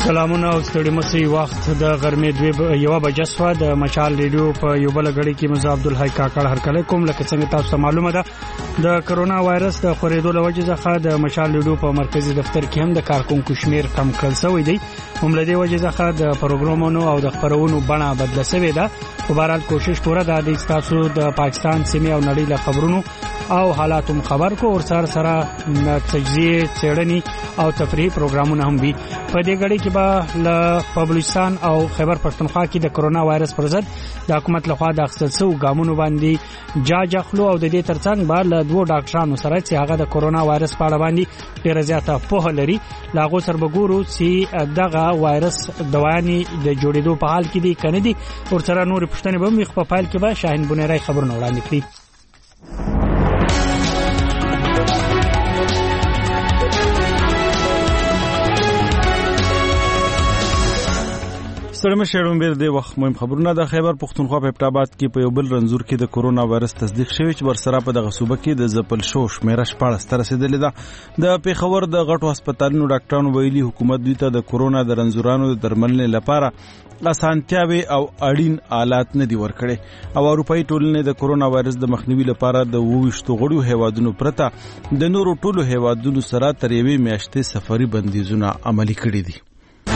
سلامونه او ستړي مسي وخت د غرمې 1 بجې سوا د مشال ریډیو په یو بل غړي کې مزه عبدالحی کاکړ هرکله کوم لکه څنګه تاسو معلومه ده د کرونا وایرس د خورېدو لوجه ځخه د مشال ریډیو په مرکزی دفتر کې هم د کارکونکو شمیر کم کړل شوی دی هم لدی وجه ځخه د پروګرامونو او د خبرونو بڼه بدله شوې ده خو بهرحال کوشش پوره ده د تاسو د پاکستان سیمه او نړۍ له خبرونو او حالاتو خبر کو اور سره تجزیه څېړنې او تفریحي پروګرامونه هم وي په دې غړي کې به له بلوچستان او خیبر پښتونخوا کې د کرونا وایرس پر ضد د حکومت لخوا د اخیستل شوو ګامونو باندې جاج اخلو او د دې ترڅنګ به له دوه ډاکټرانو سره چې هغه د کرونا وایرس په اړه باندې ډېر زیاته پوهه لري لاغو سر بګورو چې دغه وایرس دوايانې د جوړېدو په حال کې دي کنه دي اور سره نور پښتنې به مخ په فایل کې به شاهین بنيرای خبرونه وړاندې کړي سلام شهروم بیر دی وخت مهم خبرونه د خیبر پښتونخوا په ابټاباد کې په یو بل رنځور کې د کرونا وایرس تصدیق شوی چې ورسره په دغه صوبه کې د زپل شو شمیره 14 تر رسیدلې ده د پیښور د غټو هسپتالونو ډاکټرانو ویلي حکومت دوی ته د کرونا د رنځورانو د درملنې لپاره اسانتیاوي او اړین آلات نه دي ورکړي او اروپאי ټولنې د کرونا وایرس د مخنیوي لپاره د 22 غړو هیوادونو پرته د نورو ټولو هیوادونو سره تر یوې میاشتې سفري بندیزونه عملي کړي دي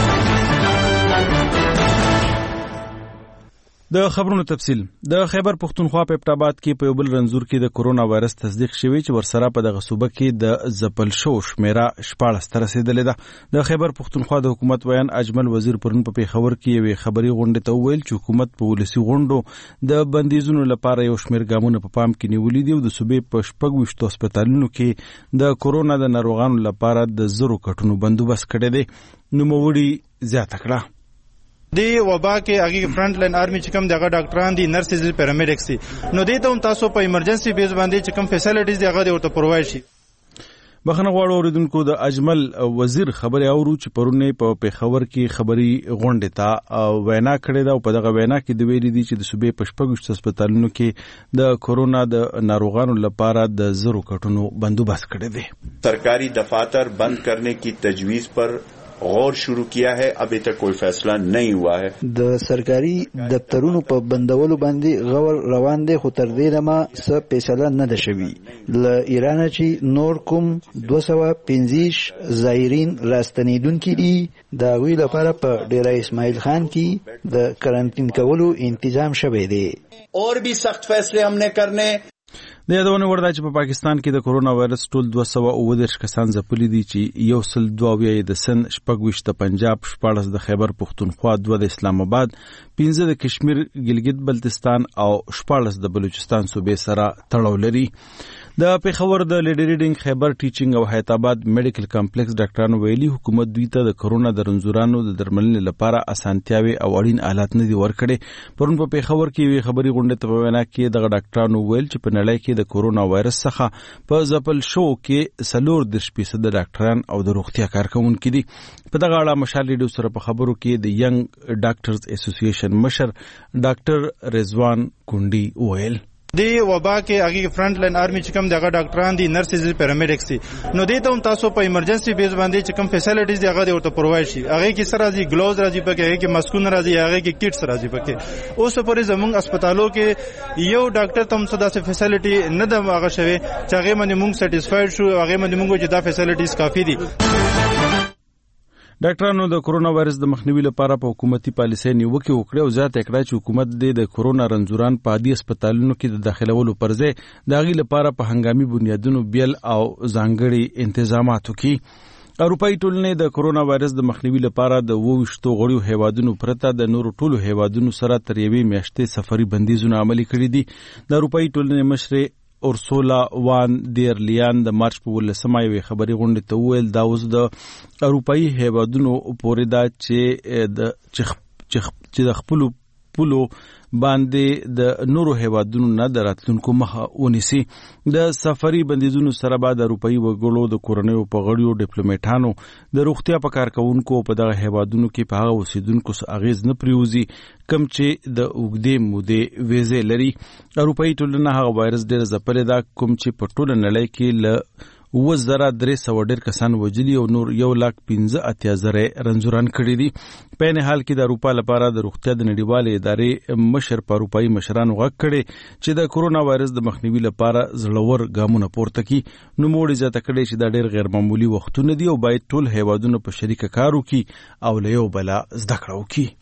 د خبرونو تفصیل د خیبر پښتونخوا په ابټاباد کې په یو بل رنځور کې د کرونا وایرس تصدیق شوی چې ورسره په دغه صوبه کې د زپل شو شمیره 14 تر رسیدلې ده د خیبر پښتونخوا د حکومت ویان اجمل وزیر پرون په پیښور کې یو خبري غونډه ته ویل چې حکومت په ولسی غونډو د بندیزونو لپاره یو شمیر ګامونه په پام کې نیولې دي او د صوبې په شپږ هسپتالونو کې د کرونا د ناروغانو لپاره د زرو کټونو بندوبست کړی دی نو موړي زیاته کړه دی وبا کې هغه فرنٹ لاین آرمي چې کوم دغه ډاکټران دي نرسز پیرامیډکس دي نو دې ته هم تاسو په ایمرجنسي بیس باندې چې کوم فیسیلیټیز دی هغه ورته پرووایډ شي بخنه غواړو اوریدونکو د اجمل وزیر خبري اورو چې پرونه په پیښور کې خبري غونډه تا وینا کړې ده او په دغه وینا کې د ویلي دي چې د صوبې په شپږ هسپتالونو کې د کرونا د ناروغانو لپاره د زرو کټونو بندوبست کړی دی سرکاری دفاتر بند کرنے کی تجویز پر غور شروع کیا ہے ابھی تک کوئی فیصلہ نہیں ہوا ہے د سرکاري دفترونو په بندولو باندې غور روان دي خو تر دې دمه څه فیصله نه ده شوی ل ایران چې نور کوم 215 زایرین راستنیدونکو دي دا وی لپاره په ډیره اسماعیل خان کې د کرنټین کولو تنظیم شوی دی اور بھی سخت فیصلے ہم نے کرنے د یادونه وردا چې په پاکستان کې د کرونا وایرس ټول 219 کسان ځپلي دي چې 122 د سن 26 د پنجاب 14 د خیبر پښتونخوا 2 د اسلام آباد 15 د کشمیر ګلګت بلتستان او 14 د بلوچستان صوبې سره تړاو لري د پیښور د لیډی ریډینګ خیبر ټیچینګ او حیات آباد میډیکل کمپلیکس ډاکټرانو ویلي حکومت دوی ته د کرونا د رنځورانو د درملنې لپاره اسانتیاوي او اړین آلات نه دي ورکړي پرون په پیښور کې یو خبري غونډه ته وینا کې د ډاکټرانو ویل چې په نړۍ کې د کرونا وایرس څخه په زپل شو کې 40% د ډاکټران او د روغتیا کارکونکو دي په دغه اړه مشال ریډیو سره په خبرو کې د ینګ ډاکټرز اسوسییشن مشر ډاکټر رضوان کونډي ویل دی وبا کې هغه فرنٹ لاین آرمي چې کوم دغه ډاکټران دي نرسز پیرامیډکس دي نو دې ته هم تاسو په ایمرجنسي بیس باندې چې کوم فیسیلیټیز دی هغه ورته پرووایډ شي هغه کې سره راځي ګلوز راځي پکې هغه کې ماسکونه راځي هغه کې کیټس راځي پکې اوس پورې زموږ هسپتالو کې یو ډاکټر تم صدا سه فیسیلیټي نه د هغه شوی چې هغه باندې موږ سټیسفاید شو هغه باندې موږ چې دا فیسیلیټیز کافي دي ډاکټرانو د کرونا وایرس د مخنیوي لپاره په حکومتي پالیسۍ نیوکه وکړه او زیاته کړه چې حکومت د کرونا رنځوران په عادي هسپتالونو کې د داخلولو پر ځای د هغې لپاره په هنګامي بنیادونو بیل او ځانګړي تنظیمات وکړي اروپאי ټولنې د کرونا وایرس د مخنیوي لپاره د 22 غړو هیوادونو پرته د نورو ټولو هیوادونو سره تر یوې میاشتې سفري بندیزونه عملي کړي دي د اروپאי ټولنې مشر اورسولا وان دیر لیان د مارچ په 18 یوې خبري غونډې ته ویل دا اوس د اروپאי هیوادونو پورې دا چې د خپل پولو باندې د نورو هیوادونو نه دراتلونکو مخه ونیسي د سفري بندیزونو سره بعد اروپאי وګړو د کورنیو په غړیو ډیپلوماټانو د روغتیا په کارکونکو په دغه هیوادونو کې په هغه اوسیدونکو اغیز نه پریوزي کم چې د اوګدې مودې ویزه لري اروپאי ټولنه هغه وایرس ډېر ځپلې ده کوم چې په ټوله نړۍ کې له 9300 ډیر کسان وژلي او نور 1,15,000 رنځوران کړي دي. په نه حال کې د اروپا لپاره د روغتیا د نړیوالې ادارې مشر په اروپایي مشرانو غږ کړي چې د کورونا وایرس د مخنیوي لپاره زړور ګامونه پورته کړي. نو موږ زیاته کړي چې دا ډیر غیر معمولی وختونه دي او باید ټول هیوادونه په شریکه کار وکړي او له یو بل زده کړه وکړي.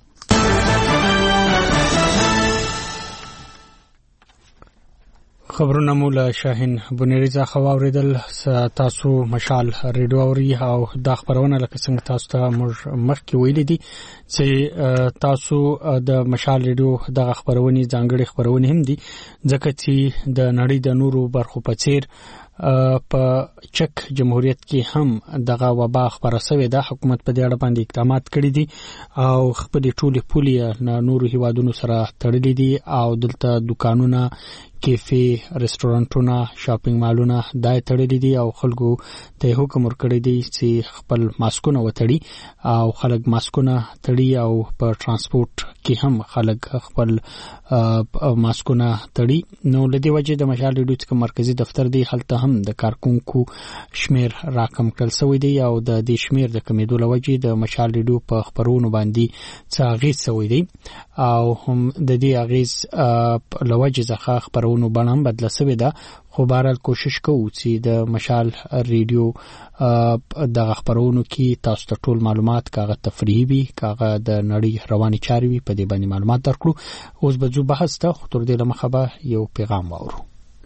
خبرونه مو له شاهین بنيري څخه واوریدل. تاسو مشال ریډیو اوري او دا خبرونه لکه څنګه تاسو ته مخکې ویل دي چې تاسو د مشال ریډیو د خبرونه ځانګړي خبرونه هم دي ځکه چې د نړۍ د نورو برخو په څیر په چک جمهوریت کې هم دغه وبا خبره شوې ده. حکومت په دې اړه باندې اقدامات کړي دي او خپل ټولې پولې نورو هیوادونو سره تړلې دي او دلته دکانونه، کیفې، رستورانټونه، شاپینګ مالونه دای تړلې دي او خلکو ته حکم ورکړی دی چې خپل ماسکونه وتړي او خلک ماسکونه تړي او په ترانسپورت کې هم خلک خپل ماسکونه تړي. نو لدی وجه د مشال ریډیو څخه مرکزی دفتر دی هلته هم د کارکونکو شمیر راکم کړل شوی دی او د دې شمیر د کمیدو لوجه د مشال ریډیو په خبرونو باندې څه اغیز شوی دی او هم د دې اغیز لوجه ځخه خبرونو باندې بدل شوی ده. خو بهرحال کوشش کوو چې د مشال ریډیو د خبرونو کې تاسو ته ټول معلومات کاغه تفریحي وي، کاغه د نړۍ رواني چاري وي، په دې باندې معلومات درکړو. اوس به جو بحث ته خطر دې لمخه به یو پیغام واورو.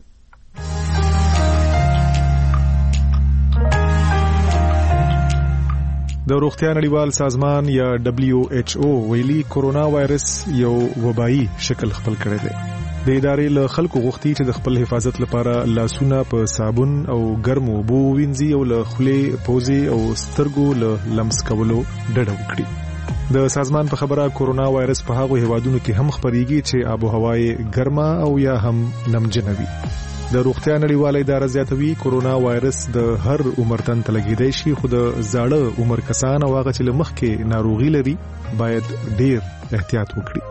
د روغتیا نړیوال سازمان یا WHO ویلي کورونا وایرس یو وبایي شکل خپل کړی دی. د ادارې له خلکو غوښتي چې د خپل حفاظت لپاره لاسونه په صابون او ګرمو اوبو وینځي او له خولې، پوزې او سترګو له لمس کولو ډډه وکړي. د سازمان په خبره کورونا وایرس په هغو هیوادونو کې هم خپرېږي چې آب و هوا یې ګرمه او یا هم نمجنه وي. د روغتیا نړیواله اداره زیاتوي کورونا وایرس د هر عمر تن ته لګیدای شي، خو د زاړه عمر کسان او هغه چې له مخکې ناروغي لري باید ډیر احتیاط وکړي.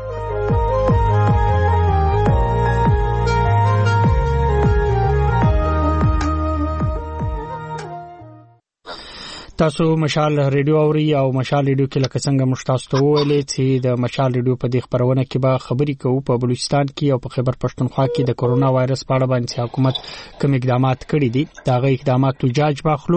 تاسو مشال ریډیو اوري او مشال ریډیو کې لکه څنګه مشتاق ته ویلې چې د مشال ریډیو په دې خبرونه کې به خبري کوو په بلوچستان کې او په خیبر پښتونخوا کې د کورونا وایرس په اړه باندې حکومت کوم اقدامات کړي دي. دا غي اقدامات جاج باخلو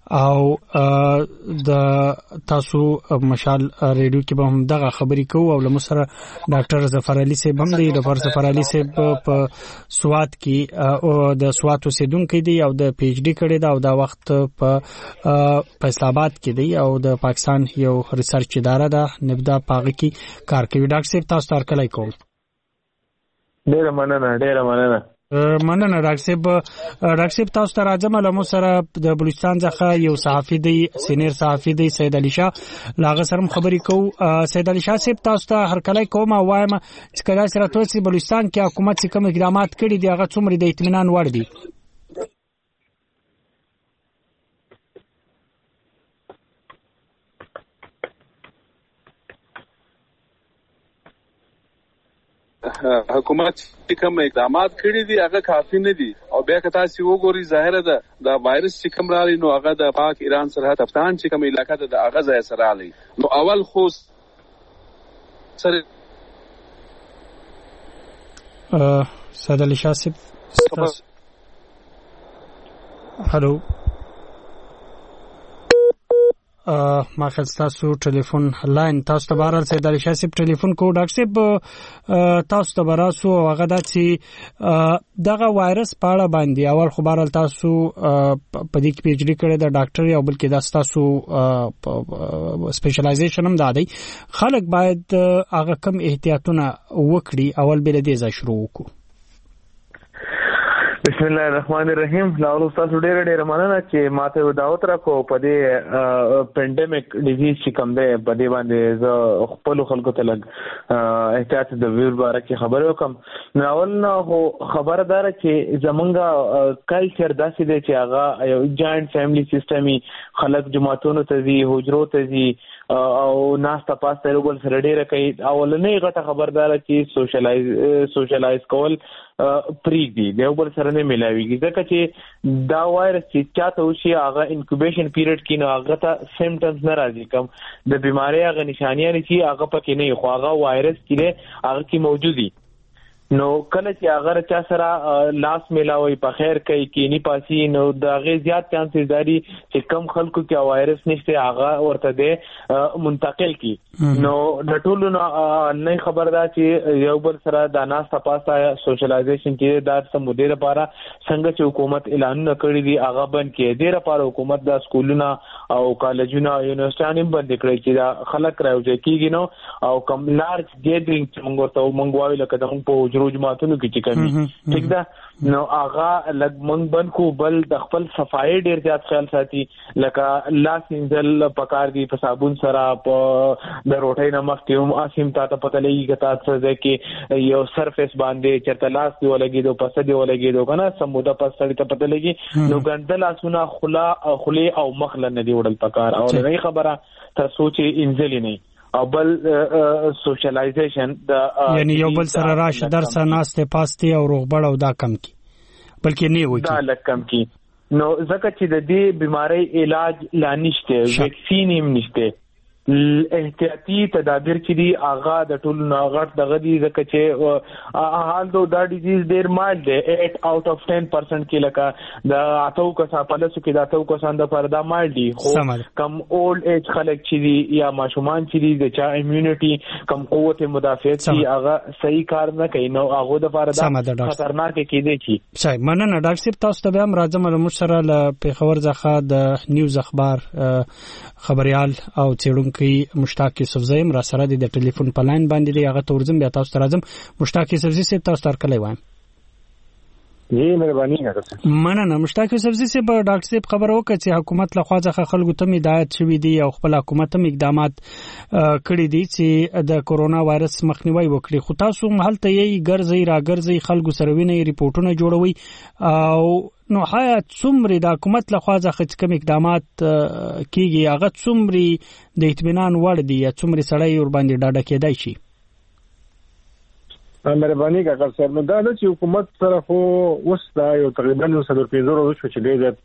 او د تاسو مشال ریډیو کې به هم دغه خبري کوو او لمسره ډاکټر ظفر علي صاحب هم دی. ډاکټر ظفر علي صاحب په سوات کې او د سوات اوسیدونکو دی او د پی ایچ ډي کړی دا او دا وخت په اسلام آباد کې دی او د پاکستان یو ریسرچ اداره ده نبدا پاغه کې کار کوي. ډاکټر صاحب تاسو ته کله کوم ډیره مننه ډاکټر صاحب تاسو ته راځم. له مو سره د بلوچستان څخه یو صحافي دی، سینیر صحافي دی، سید علي شاه لاغه سره خبرې کوو. سید علي شاه صاحب تاسو ته هر کله کوم وایم چې کله سره تاسو بلوچستان کې حکومت کوم اقدامات کړي دي هغه څومره د اطمینان وړ دي؟ حکومت چې کوم اقدامات کړي دي هغه کافي نه دي او بیا که تاسو وګورئ ظاهره ده د وایرس چې کوم راغلی نو هغه د پاک ایران سرحد افغان چې کوم علاقې ده د هغه ځای سره راغلی. نو اول خو سره سید علي شاه صاحب هلو ما خل تاسو ټلیفون لاین تاسو ته بهر سید علي شاه صاحب ټلیفون کو. ډاکټر صاحب تاسو ته براسو هغه د چې دغه وایرس په اړه باندې اول خبر تاسو په دې کې پی ایچ ډي کړی د ډاکټر او بلکې د تاسو سپیشلایزیشن هم دادی. خلک باید هغه کم احتیاطونه وکړي اول بل دې ځای شروع وکړو. بسم الله الرحمن الرحیم. لاول استاد ډېر مننه چې ماته دعوت راکو په دې پینډیمیک ډیزیز چې کوم دی په دې باندې زه خپل خلکو ته لګ احتیاط د ویر باره کې خبرې وکم. ناول نه خبردار چې زمونږ کلچر داسې دی چې هغه یو جاینټ فیملی سیستمي خلک جماعتونو ته ځي، حجرو ته ځي او ناسته پاسته یو بل سره ډېره کوي. اولنۍ غټه خبردار چې سوشلایز کول پریږدي د یو بل سره نه ملاويږي ځکه چې دا وایرس چې چاته وشي هغه انکوبیشن پیریډ کې نو هغه ته سیمټمز نه راځي کوم د بیماری هغه نشانیان چې هغه پکې نه خو هغه وایرس کې هغه کې موجودي نو کله چې هغه چا سره لاس ملاوي په خیر کوي کې نه پاسي نو دا غي زیات چانسز داري چې کم خلکو کې وایرس نشته هغه ورته ده منتقل کی نو د ټولو نه خبردار چې یو بل سره د ناس تاسو سوشلایزیشن کې د سمودې لپاره څنګه چې حکومت اعلان کړی دی هغه بند کې د لپاره حکومت د سکولونو او کالجونو یونیورسيټانو بند کړی چې دا خلک راوځي کیږي نو او کم لارج ګیدرینګ څنګه ته منغواوي لکه دغه په جماعتونو کې چې کوي ٹھیک ده نو هغه لګ منګ بن کو بل د خپل صفای ډیر زیات خیال ساتي لکه لاس انځل پکار دی په صابون سره په د روټۍ نمک ته هم اسیم ته پته لګي کته څه کې یو سرفیس باندې چرته لاس دی ولګي دو پس دی ولګي دو کنه سموده پس ته پته لګي نو ګندل اسونه خلی او مخله نه دی وړل پکار او نه خبره ته سوچي انځل نه او بل سوشلایزیشن یعنی یو بل سره راشه درس ناشته پاسته او روغبړ او دا کم کی بلکې نه وي دا لکم کی نو ځکه چې د دې بیماری علاج لا نشته ویکسین هم نشته احتیاطي تدابیر چې دی اغا د ټول ناغټ دغه دی ځکه چې حال دا ډیزیز ډیر مایلډ دی 8 out of 10% کې لکه د اتو کسا پلسو کې د اتو کسان د پردا مایلډ دی خو کم اولډ ایج خلک چې دی یا ماشومان چې دی د چا امیونټي کم قوت مدافعت چې هغه صحیح کار نه کوي نو هغه د پردا خطرناک کېدی شي صحیح مننه ډاکټر صاحب تاسو ته هم راځم له مشره له پیښور ځخه د نیوز اخبار خبريال او چېرونکو مشتاق یوسفزی را سره د ټلیفون په لاین باندې دی هغه تورزم بیا تاسو راځم مشتاق یوسفزی صاحب تاسو تر کله وایم جی مهرباني وکړه مننه مشتاق یوسفزی صاحب ډاکټر صاحب خبر وکړه چې حکومت له خواځه خلکو ته هدایت شوې دي او خپل حکومت هم اقدامات کړی دي چې د کورونا وایرس مخنیوي وکړي خو تاسو مهلته یې ګرځي راګرځي خلکو سره ویني ریپورتونه جوړوي او نو هيا څومره د حکومت له خوا ځخه کوم اقدامات کیږي هغه څومره د اطمینان وړ دي یا څومره سړی ور باندې ډاډه کېدای شي مهرباني کاکړ صاحب نو دا چې حکومت سره خو اوس دا یو تقریبا 150 ورځې شو چې ډېر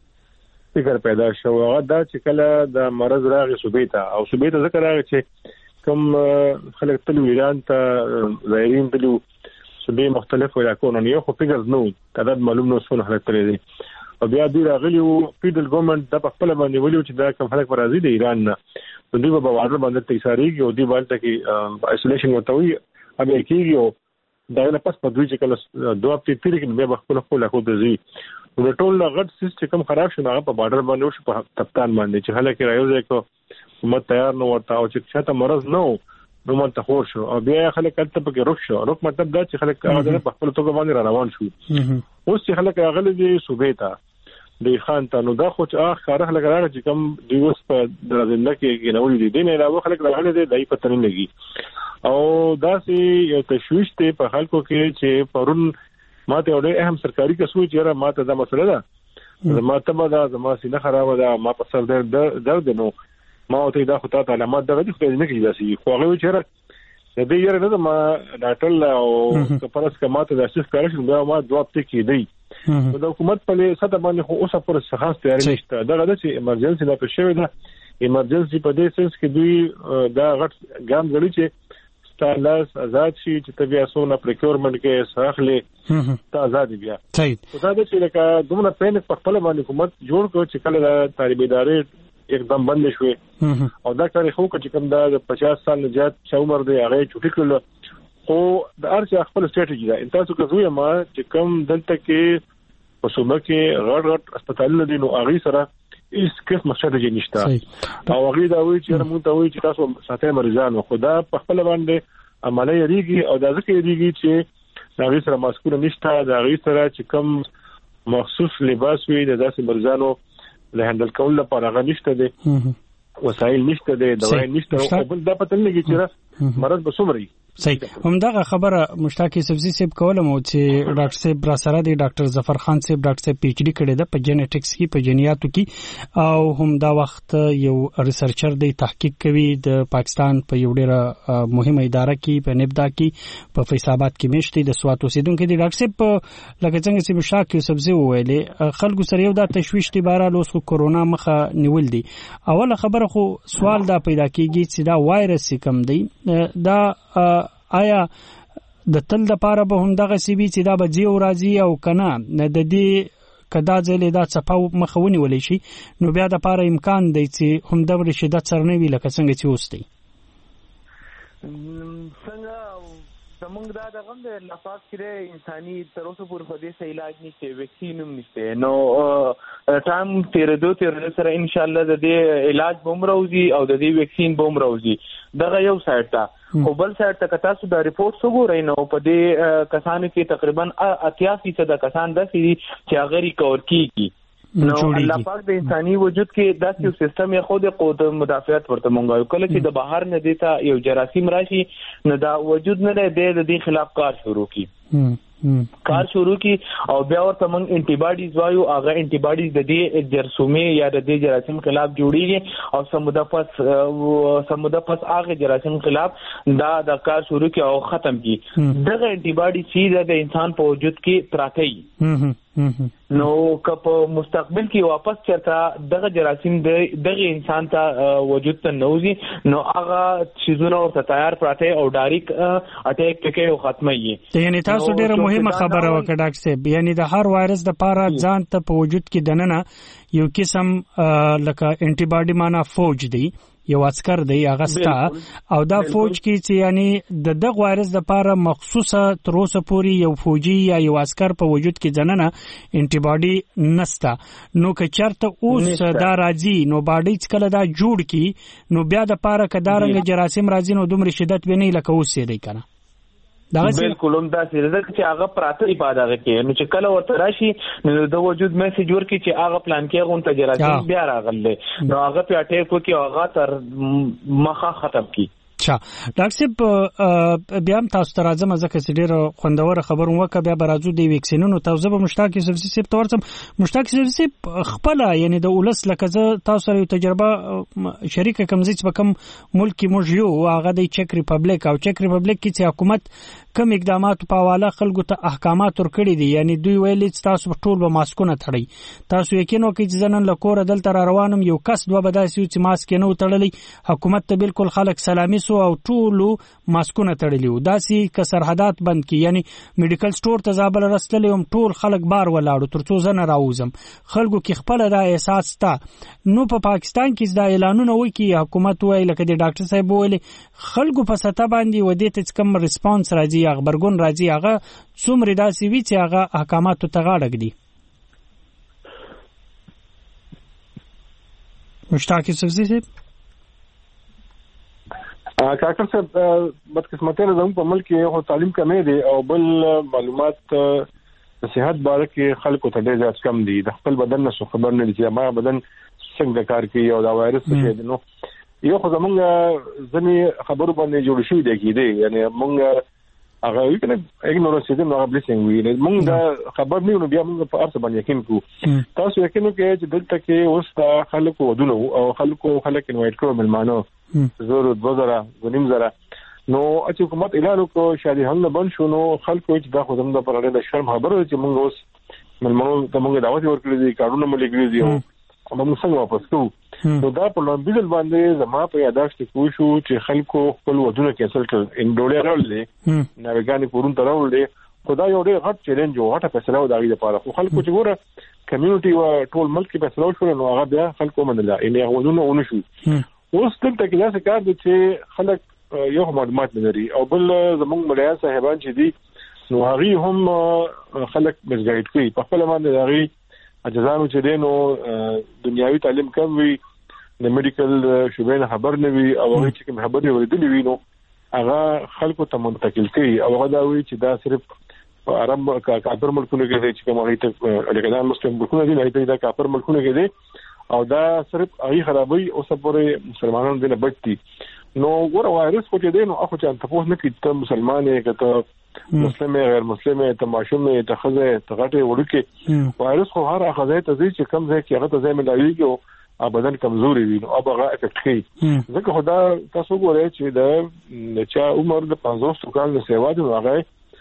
فکر پیدا شو هغه دا چې کله د مرز راغی صوبې ته او صوبې ته ذکر راغی چې کوم خلک تلو ایران ته زایرین تلو صوبې مختلف علاقو نه خو فکر نو تعداد معلوم نو څونه خلک تللی دي او بیا دوی راغلي وو فیډرل ګورنمنت د خپل باندې ویلو چې دا کوم خلک راځي د ایران نه دوی په بوادر باندې تیساریږي او دوی باندې کې آیسولیشن وتوي ابي کېږي او دا نه پس په دوی چې کله دوه په تیر کې به خپل خپل خو دزي نو ټول غټ سیستم خراب شو هغه په بارډر باندې شو په کپتان باندې چې خلک راځي کو حکومت تیار نو ورته او چې چاته مرز نو نو مونته خور شو او بیا خلک کله په کې روښ شو روک مطلب دا چې خلک هغه په خپل توګه باندې روان شو اوس چې خلک راغلي دي صوبې ته د خان ته نو دا خو چې خاره خلک راغلي چې کوم دیوس په درځنده کې نوې دي نه راو خلک راغلي دي دای په ترنه لګي او دا سي یو تشويش ته په خلکو کې چې پرون ماته اورې اهم سرکاري کسو چې را ماته دا مسله ده زماته به دا زما سینه خراب ده ما په سر درد نو ما ته دا خو ته علامات دغه دي خو نه کیږي داسي خو هغه چې د دې یره نه ما ډاټل او پرس کماته د اساس کار شو دا ما دوه پټ کې دی د حکومت په ساده باندې خو اوسه پر خاص تیار نشته دا غواړي چې ایمرجنسي لا پېښوي ده ایمرجنسي په دې سنس کې دوی دا غټ ګام غړي چې ستالاس آزاد شي چې تبیا سونه پریکورمنت کې ساخلي تا آزاد بیا صحیح دا چې لکه دومره پین په خپل باندې حکومت جوړ کړ چې کله طالب ادارې एकदम بند شوي او دا کار خو چې کوم دا 50 سال نه زیات چې عمر دی هغه چټی کړل خو د ارچ خپل سټریټجی دا تاسو کوی ما چې کوم دلته کې په صوبه کې غړ هسپتالونه دي نو هغه سره هیڅ قسم سټریټجی نشته او هغه دا وایي چې موږ ته وایي چې تاسو ساتي مریضانو خدا په خپل باندې عملي ریږي او دا ځکه ریږي چې هغه سره ماسکونه نشته دا هغه سره چې کوم مخصوص لباس وي د داسې مریضانو له هندل کول لپاره هغه نشته دي وسایل نشته دي دوايي نشته او بل دا پته نه لګي چې مرض به څومره صحیح. همدغه خبره مشتاق یوسفزي صاحب کوله مو چې ډاکټر صاحب را سره دی ډاکټر ظفر خان صاحب ډاکټر صاحب پی ایچ ډی کړی دی په جینټکس کې په جنیاتو کې او همدا وخت یو ریسرچر دی تحقیق کوي د پاکستان په یو ډیره مهمه اداره کې په نبدا کې په فیصل آباد کې مشتي د سوات اوسیدونکو دی ډاکټر صاحب لکه څنګه چې مشتاق یوسفزي وویلې خلکو سره یو دا تشویش دی بهر اوس کورونا مخه نیول دی. اوله خبره خو سوال دا پیدا کیږي چې دا وایرس کم دی دا آیا د تل د پاره به هم دغه سی بي چې دا به جی او راځي او کنه د دې کدا ځلې دا صفاو مخونی ولې شي نو بیا د پاره امکان دی چې هم د شدت سره نه وی لکه څنګه چې اوسته څنګه زمونږ دا د غم د لفاظ کې انساني تر اوسه پورې په دې څه علاج نشته ویکسین هم نشته نو ټایم تیرېدو سره ان شاء الله د دې علاج بوم راوځي او د دې ویکسین بوم راوځي دغه یو سایت ته خو بل سایت ته تاسو دا ریپورت وګورئ نو په دې کسانو کې تقریبا 88% کسان داسې دي چې هغه ریکور کیږي نو الله پاک د انساني وجود کې داسې یو سیستم یې خود قوت مدافعت ورته مونږ کله چې د بهر نه دیتا یو جراثیم راشي نو دا وجود نه دی د دې خلاف کار شروع کی او بیا ورته موږ انټي باډیز وایو هغه انټي باډیز د دې جرثومه یا د دې جراثیم خلاف جوړیږي او سموده پس هغه جراثیم خلاف دا د کار شروع کی او ختم کی دغه انټي باډی چې د انسان په وجود کې پراته نو کپ مستقبل کې واپس چرته دغه جراثیم دغه انسان ته وجود ته نوځي نو هغه چیزونه ورته تیار پراته او ډایرک اٹیک کوي او ختمي یعنی تاسو ډیره مهمه خبره وکړه ډاکټر صاحب یعنی د هر وایرس د پاره ځان ته په وجود کې دننه یو قسم لکه انټي باډي معنا فوج دی یو عسكر دی هغه ستا او دا فوج کې چې یعنی د دغه وایرس د پاره مخصوصه تر اوسه پوری یو فوجي یا یو عسكر په وجود کې ځننه انټي باډي نستا نو که چرته اوس دا راځي نو باډي کله دا جوړ کی نو بیا د پاره کدارنګ جراثیم راځي نو دومره شدت به نه لکه اوس دی کنه بالکل هم دا سره چې هغه پراته عبادت کوي نو چې کله ورته راشي نو د وجود میسج ورکړي چې هغه پلان کې غونټه جراثیم بیا راغله نو هغه په اٹیک کوي او هغه تر مخه ختم کی اچھا ډاکټر صاحب بیا هم تاسو ته راځم ځکه چې ډېر خوندور خبر وکړه بیا به راځو د ویکسینونو تاسو به مشتاق یوسفزي صاحب ته ورسم مشتاق یوسفزي صاحب خپل یعنی د ولس لکه زه تاسو سره یو تجربه شریکه کوم چې په کوم ملک کې موږ یو هغه د چک ریپبلیک او چک ریپبلیک کې چې حکومت کوم اقدامات په حواله خلکو ته احکامات ورکړي دي یعنی دوی ویلي چې تاسو ټول به ماسکونه تړئ تاسو یقین وکړئ چې ځنن له کوره دلته را روانم یو کس دوه بداسي چې ماسک نه وتړلی حکومت ته بالکل خلک سلامي سو او ټولو ماسکونه تړلی وو داسې که سرحدات بند کی یعنی میډیکل سٹور ته زابل رسللی هم ټول خلک بار ولاړو ترڅو زنه راوزم خلکو کې خپل دا احساس تا نو په پاکستان کې دا اعلانونه وکي حکومت وایي لکه د ډاکټر صاحب ویلي خلکو په سطح باندې ودی ته کم ریسپانس راځي خبرګون راځي هغه څومره داسې وی چې هغه احکامات ته غاړه کړي مشتاق یوسفزي صاحب ډاکټر صاحب بدقسمتۍ زموږ په ملک کې تعلیم کمې دي او بل معلومات د صحت باره کې خلکو ته ډېر زیات کم دي د خپل بدن نه خبر نه دي چې ما بدن څنګه کار کوي او دا وایرس څه دی نو یو خو زموږ ځنې خبرو باندې جوړ شوی دی کېدی یعنی موږ هغه وی کنه اګنورنس دې نو هغه بلیسینګ وی موږ دا خبر نه بیا موږ په ارث باندې یقین کو تاسو یقین کوئ چې دلته کې اوس دا خلکو ودونه او خلک انوایټ کړو ملمانو زور 2000 نو چې حکومت اعلان وکړ شادي هم بند شو نو خلکو چې دا خو زموږ پر اړه د شرم خبره چې موږ اوس ملمانو ته موږ دعوت ورکړې دي کارونه ملي کړې دي او موږ څنګه واپس کوو نو دا په لومبیل باندې زما په یاداشت کې شو چې خلکو خپل ودونه کېسل کړ ان ډولې راولې ناوګانی پورون ته راولې خدای یو ډېر غټ چیلنج او غټه فیصله و دغه لپاره خو خلکو چې ګوره کمیونټي او ټول ملک کې فیصله شو نو هغه بیا خلکو منله ان هغه ودونه ونشو اوس دلته کې دا څه کار دي چې خلک یو معلومات لري او بل زموږ مليان صاحبان چې دي نو هغه هم خلک مسګایډ کوي په خپل باندې هغه اجزانو چې دینو دنیاوی تعلیم کم وي د میډیکل شوبې خبر نه وي او هغه چې کوم خبرې ورېدلې وي نو هغه خلکو ته منتقل کوي او هغه دا وی چې دا صرف په عرب کافر ملکونو کې چې کوم هغه ته لکه مسلمان ملکونه دي نه دا کافر ملکونه کې دي او دا صرف هغه خرابوي او سپورې مسلمانانو دې نه بچتي نو ګوره وایرس خو چې دی نو اخو چې تاسو نه کیته مسلمان یې کته مسلمان غیر مسلمان ته ماشوم ته خزه ته غټه وړکه وایرس خو هر اخذه ته ځي چې کم ځای کې هغه ته ځای ملایوي او بدن کمزوري وي نو هغه افیکټ کوي ځکه خدا تاسو ګورئ چې د چا عمر د 50 کال نه سیوا دی هغه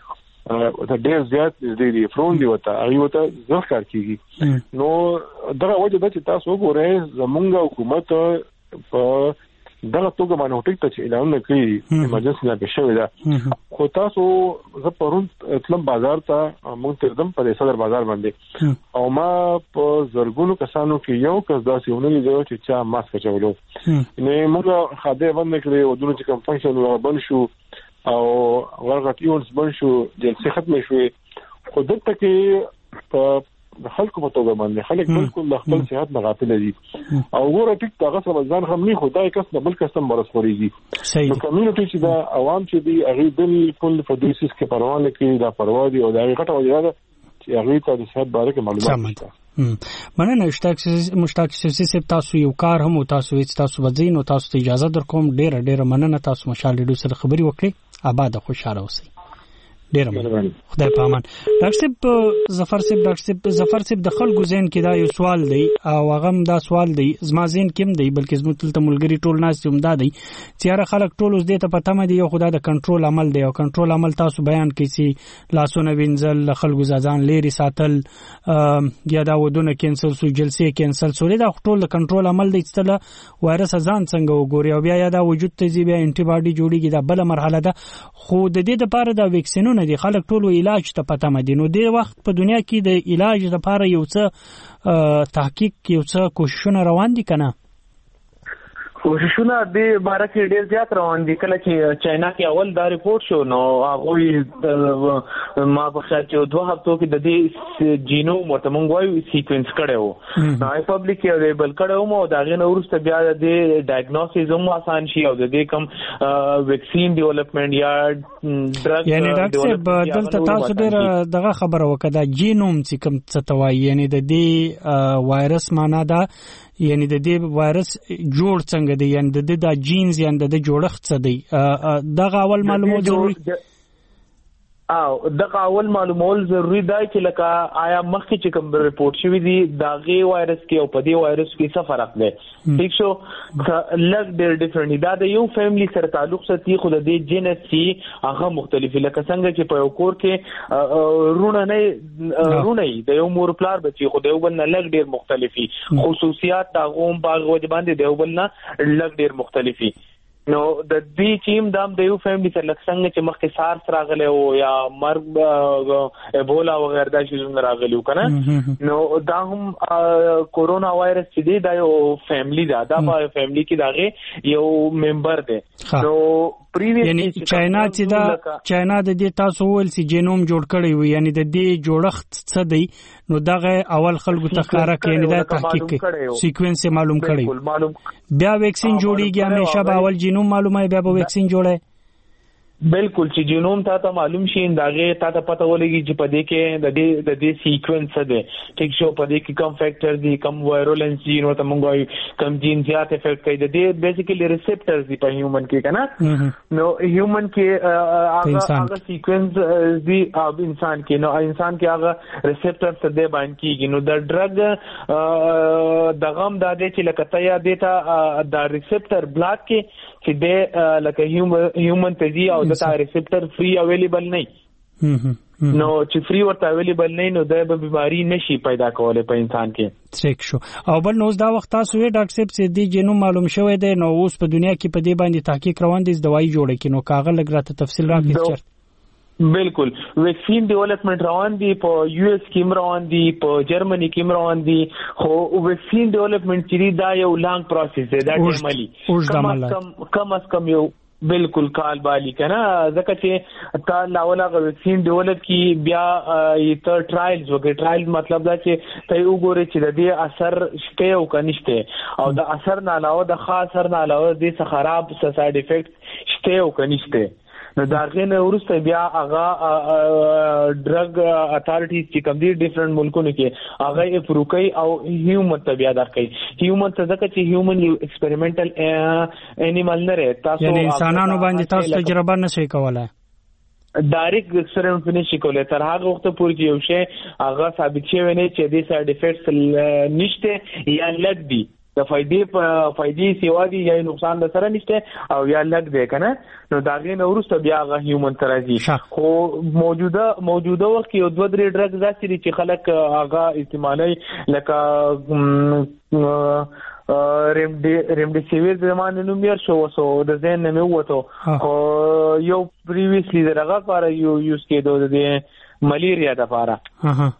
ته ډېر زیات دی فرون دی وته هغه وته ځکه کار کوي نو دا وجه ده چې تاسو ګورئ زمونږ حکومت په دغه توګه باندې هټیک ته چې اعلان کوي ایمرجنسي نه شوی دا خو تاسو زه پرون تلم بازار ته مونږ تردم په صدر بازار باندې او ما په زرګونو کسانو کې یو کس داسې ونی دی چې چا ماسک چولو نه موږ خاده باندې کړی او دونه چې کوم فنکشن بند شو او ورغت ایونز بند شو جلسه ختمه شوې خو دلته کې په د خلکو په توګه باندې خلک بالکل د خپل صحت نه غافل دي او ګوره ټیک دغه سره ځان هم نه خدای کس نه بل کس هم مرز خوريږي نو کمیونټي چې دا عوام چې دی هغه بالکل په دې سیس کې پروا نه کوي دا پروا دي او دا غټه وجه ده چې هغه ته د صحت باره کې معلومات نشته مننه مشتاق سیسه تاسو یو کار هم تاسو تاسو وځین او تاسو ته اجازه درکوم ډېر مننه تاسو مشال ډېر سره خبري وکړي آباد خوشاله اوسئ ډیر مننه خدای په امان ډاکټر صاحب ظفر صاحب د خلکو ذهن کې دا یو سوال دی او هغه دا سوال دی زما ذهن کې هم دی بلکې زموږ تل ملګری ټول ناس هم دا دی چې هر خلک ټول اوس دې ته پته مې دی یو خدای د کنټرول عمل دی او کنټرول عمل تاسو بیان کړئ چې لاسونه وینځل خلکو ځان لري ساتل یا دا ودونه کینسل سو جلسې کینسل سو دا ټول د کنټرول عمل دی چې وایرس ځان څنګه وګوري او بیا دا وجود ته زی بیا انټي باډي جوړیږي دا بل مرحله ده خو د دې لپاره دا ویکسینونه دي خلک ټول علاج ته پته مدي نو د وخت په دنیا کې د علاج لپاره یو څه تحقیق یو څه کوششونه روان دي کنه کوششونه د باره کې ډېر زیات روان دي کله چې چاینا کې اول دا ریپورت شو نو هغه ما په خیال چې 2 هفتو کې د دې جینوم ورته مونږ وایو سیکوینس کړو نو آی پبلک کې اویلیبل کړو مو دا غن ورسته بیا د ډایګنوسیس هم آسان شي او د دې کم ویکسین ډیولپمنٹ یا ډرګ یعنی ډاکټر بدلته تاسو ډېر دغه خبره وکړه جینوم چې کوم څه توای یعنی د دې وایرس معنا دا یعنی د دې وایرس جوړ څنګه دی یعنی د دې د جینز یعنی د جوړښت څه دی دغه اول معلومات ضروري او دغه اول معلومول ضروری دی چې لکه آیا مخکې چې کوم ریپورت شوی دی داغه وایرس کې او په دې وایرس کې څه فرق دی ٹھیک شو لږ ډېر ډیفرنٹ دا د یو فیملی سره تعلق ساتي خو د دې جنس چې هغه مختلف لکه څنګه چې په یو کور کې رونه د یو مور پلار بچي خو د یو بل نه لږ ډېر مختلفي خصوصیات هغه هم باغ وجبان دي د یو بل نه لږ ډېر مختلفي نو د دې چیم دام د یو فیملی سره لکه څنګه چې مخکې سارس راغلی او یا مرګ ایبولا وغیرہ دا شیزونه راغلی کنه نو دا هم کورونا وایرس چې دی دا یو فیملی دا په فیملی کې داغه یو ممبر دی نو یعنی چاینا چې دا چاینا د دې تاسو ول سي جینوم جوړ کړی وي یعنی د دې جوړښت څه دی نو دغه اول خلکو ته ښکارا کړي نه دا تحقیق کوي سیکوینس معلوم کړي بیا ویکسین جوړیږي همیشه به اول جینوم معلومه بیا به ویکسین جوړه بالکل چې جینوم ته معلوم شي داغه ته پته ولګي چې په دې کې د دې سیکوینس څه دی ټیک شو په دې کې کم فیکٹر دي کم وایرولنس جین ورته مونږ وایو کم جین زیات افیکټ کوي د دې بیسیکلی ریسپټرز دي په هیومن کې کنه نو هیومن کې هغه سیکوینس دي اب انسان کې نو انسان کې هغه ریسپټر څه دی باندې کېږي نو د ډرګ دغم د دې چې لکه تیا دیتا د ریسپټر بلاک کې چې د لکه هیومن تزي او د ریسپټر فری اویلیبل نه نو چې فری ورته اویلیبل نه نو د بیماری نشي پیدا کولای په انسان کې ټریک شو او بل نو دا وخت تاسو یې ډاکټر صاحب چې دی جنوم معلوم شوی دی نو اوس په دنیا کې په دې باندې تحقیق روان دي دوايي جوړه کینو کاغه لګراته تفصیل راکړئ بالکل ویکسین ډیولپمنٹ روان دي په یو اس کې روان دي په جرمني کې روان دي خو ویکسین ډیولپمنٹ چې دا یو لانګ پروسس دی دا ټیملی کم از کم یو بالکل کال بالی کنه ځکه چې تا لاوله ویکسین ډیولپ کی بیا ته ټرایلز وکړي ټرایل مطلب دا چې ته وګورې چې د دې اثر شته او کنيشته او د اثر نه علاوه د خاص اثر نه علاوه د خراب ساید افیکټ شته او کنيشته نو دا غینه ورسته بیا هغه ډرګ اتھارټیز چې کوم دي ډیفرنٹ ملکونو کې هغه افروقي او هیومن ته بیا درکې هیومن ته ځکه چې هیومن یو ایکسپریمنټل انیمال نه رې تاسو یعنی انسانانو باندې تاسو تجربه نشئ کولای ډایرکټ ایکسپریمنټ فینیش کولای تر هغه وخت پورې یو شی هغه ثابت شوی نه چې د سایډ افیکټس نشته یا لګ دي د فائدې سیوا دي یا نقصان د سره نشته او یا لګ دی کنه نو دا غي نو ورسته بیا هغه هیومن ترازی خو موجوده وخت یو 2-3 ډرګز داسې چې خلک هغه استعمالي لکه ریمډیسیویر زمانه نوم یې شو وسو د ذهن نه وته خو یو پریویسلی دغه لپاره یوز کېدو د ملیریا لپاره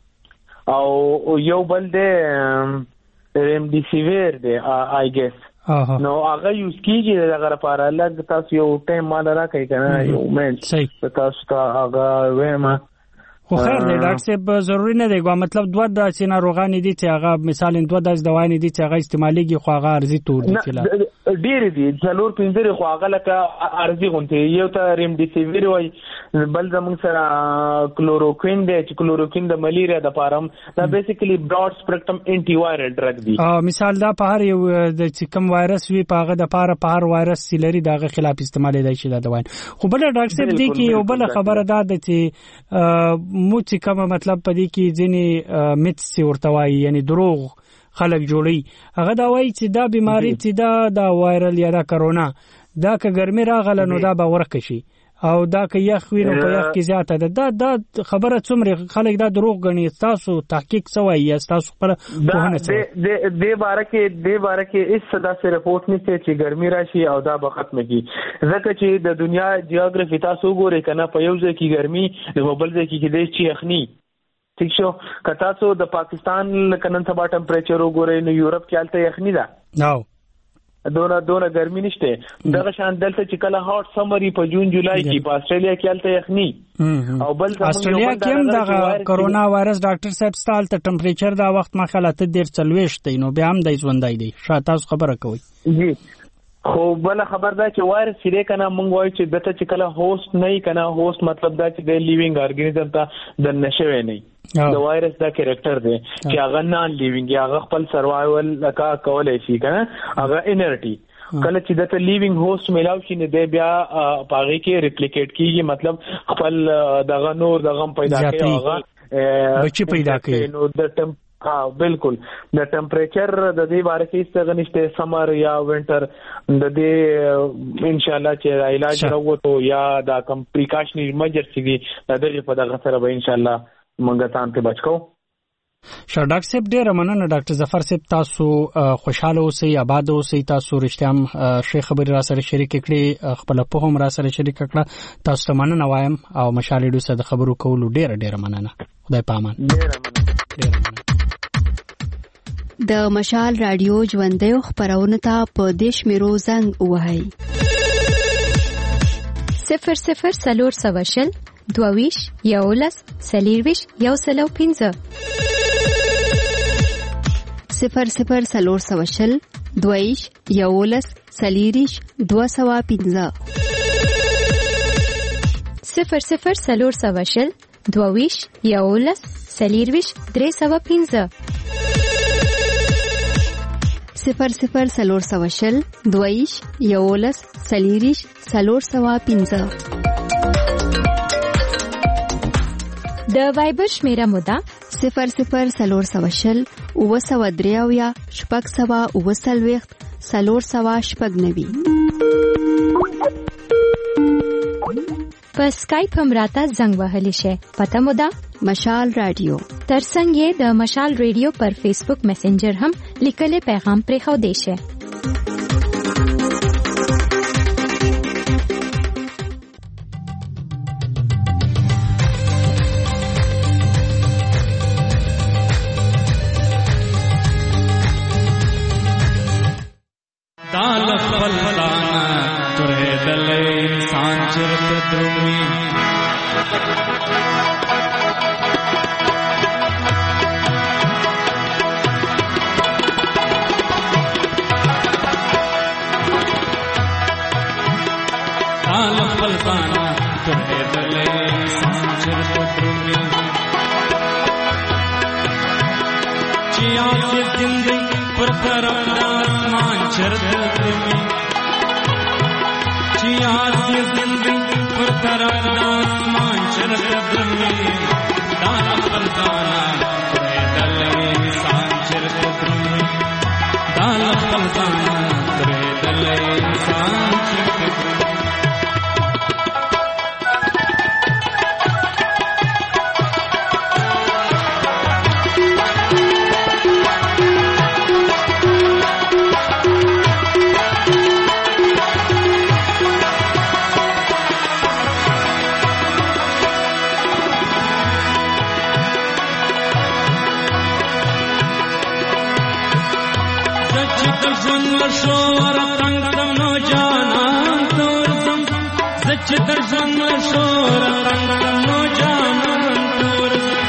او یو بل د ریمډیسیویر دی آی ګیس نو هغه یوز کیږي دغه لپاره لږ تاسو یو ټایم مال راکړئ کنه یو منټ تاسو ته هغه وایم خو خیر دی ډاکټر صاحب ضروری نه دی مطلب دوه د سینا روغان دي چې هغه مثلا دوه د دوايان دي چې هغه استعماليږي خو هغه ارزي تور دي چې ډیر دي څلور پنځه خو هغه لکه ارزي غونته یو ته ریمډیسیویر وای بل زمون سره کلوروکوین دی چې کلوروکوین د ملیریا د پارم دا بیسیکلی براډ سپیکټرم انټي وایرل ډرګ دی مثال دا په هر یو د کوم وایرس وی په هغه د پاره په هر وایرس سیلری دغه خلاف استعمال دی شي دا دوايان خو بل ډاکټر صاحب دی کې یو بل خبره ده چې مو چې کومه مطلب پدې کې ځینې میتس ورتوي یعنی دروغ خلک جوړي هغه دا وایي چې دا بیماری چې دا وایرل یا دا کرونا دا که ګرمي راغله نو دا به ورکه شي او دا که یخ وینو په یخ کې زیاته ده دا خبره څومره خلک دا دروغ غني تاسو تحقیق سوي یا تاسو پر وهنه سوي د باره کې اس صدا سے رپورت نشته چې ګرمي راشي او دا به ختم کی ځکه چې د دنیا جیوګرافي تاسو ګورئ کنه په یو ځای کې ګرمي د بل ځای کې د چی یخني ٹھیک شو کتا سو د پاکستان کنن سبا ټمپریچر وګورئ نو یورپ کې حالت یخني ده نو دونه ګرمي نشته دغه شان دلته چې کله هاټ سمري په جون جولای کې په استرالیا کې حالت یخني او بل استرالیا کې هم د کرونا وایرس ډاکټر صاحب ستال ته ټمپریچر دا وخت ما خلاته ډیر چلويشت نو بیا هم د ژوندای دی شاته تاسو خبره کوي جی خو بل خبر دا چې وایرس سره کنه مونږ وایو چې دته چې کله هوست نه کنه هوست مطلب دا چې د لیوینګ ارګانیزم ته د نشوي نه د وایرس دا کریکټر دی چې هغه نان لیوینګ هغه خپل سروایول لکه کولای شي کنه هغه انرټي کله چې دته لیوینګ هوست ملاو شي نه دی بیا پاغي کې ریپلیکیټ کیږي مطلب خپل دغه نور دغه پیدا کوي هغه بچي پیدا کوي نو د بالکل د ټمپریچر د دې باره کې څه غنښته سمر یا وینټر د دې ان شاء الله چې علاج راوته یا دا کم پریکاشنی میجر سي د دې په دغه سره به ان شاء الله مونږ ته ته بچو ډاکټر صاحب ډیر مننه ډاکټر ظفر صاحب تاسو خوشاله اوسئ آباد اوسئ تاسو رښتیام شي خبر را سره شریک کړي خپل په هم را سره شریک کړه تاسو ته مننه وایم او مشالې دوسه د خبرو کولو ډیر مننه خدای پامان ډیر مننه د مشال رادیو ژوندۍ خبرونه ته په دیش میرو زنګ وهاي 00 سلور سواشل دوویش یولس سلیرویش یوسلو 15 00 سلور سواشل دوویش یولس سلیریش 215 00 سلور سواشل دوویش یولس سلیرویش 315 00 سلور سواشل دویش یولس سلیریش 315 د وایبر شمیره مودا 00 سلور سواشل وسودریاویا شپږ سوا وسلويخت سلور سوا شپږ نوي په سکایپ هم راته زنګ وهلی شي پته مودا مشال رادیو ترڅنګ یې د مشال ریډیو پر فیسبوک میسنجر هم لیکلي پیغام پرې خو دی شي دال خپلوانا ترې دلې انسان چرته درومي دال خپلوانا ترهېدلی انسان چېرته درومي چې یاد یې زندګۍ پر طرف د اسمان چېرته درومي چې یاد یې زندګۍ پر طرف د اسمان چېرته درومي دا خپل ځانه ترهېدلی انسان چېرته درومي دا خپل ځانه ترهېدلی انسان چېرته درومي شور تنگ سم نو جانان تورزم سچ در ژوند شور تنگ سم نو جانان تورزم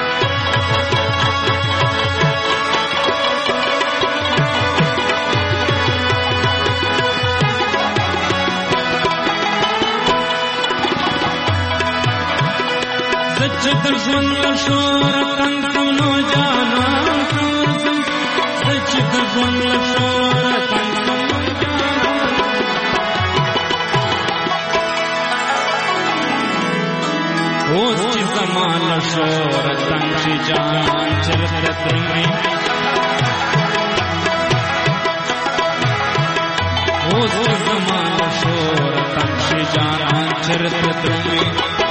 سچ در ژوند شور تنگ سم نو جانان تورزم سچ در ژوند شور زمان شور تنگ شي جان چرته درومي اوس زمان شور تنگ شي جان چرته درومي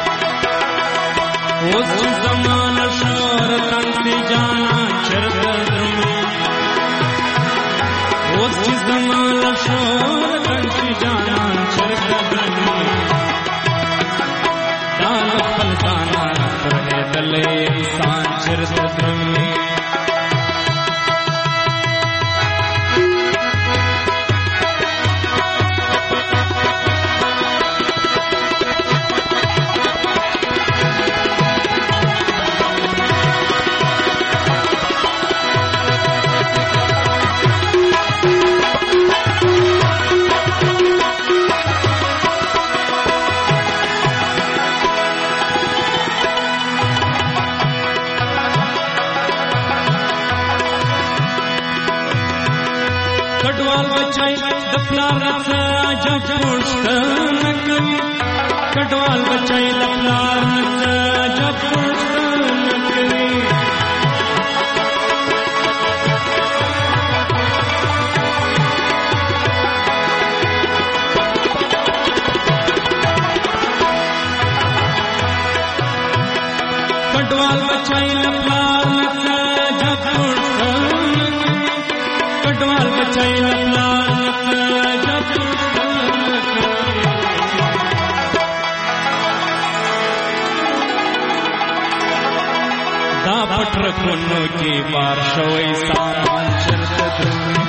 اوس زمان شور تنگ شي جان چرته درومي اوس زمان شور تنگ شي جان چرته درومي ترهېدلی انسان چېرته درومي کډوال بچای د پلار څخه جب پوښتنه کوي کډوال بچای د پلار څخه جب پوښتنه کوي کډوال بچای د پلار څخه جب پوښتنه کډوال بچای دا پټرکونو کې بار شوی سامان چرته درومي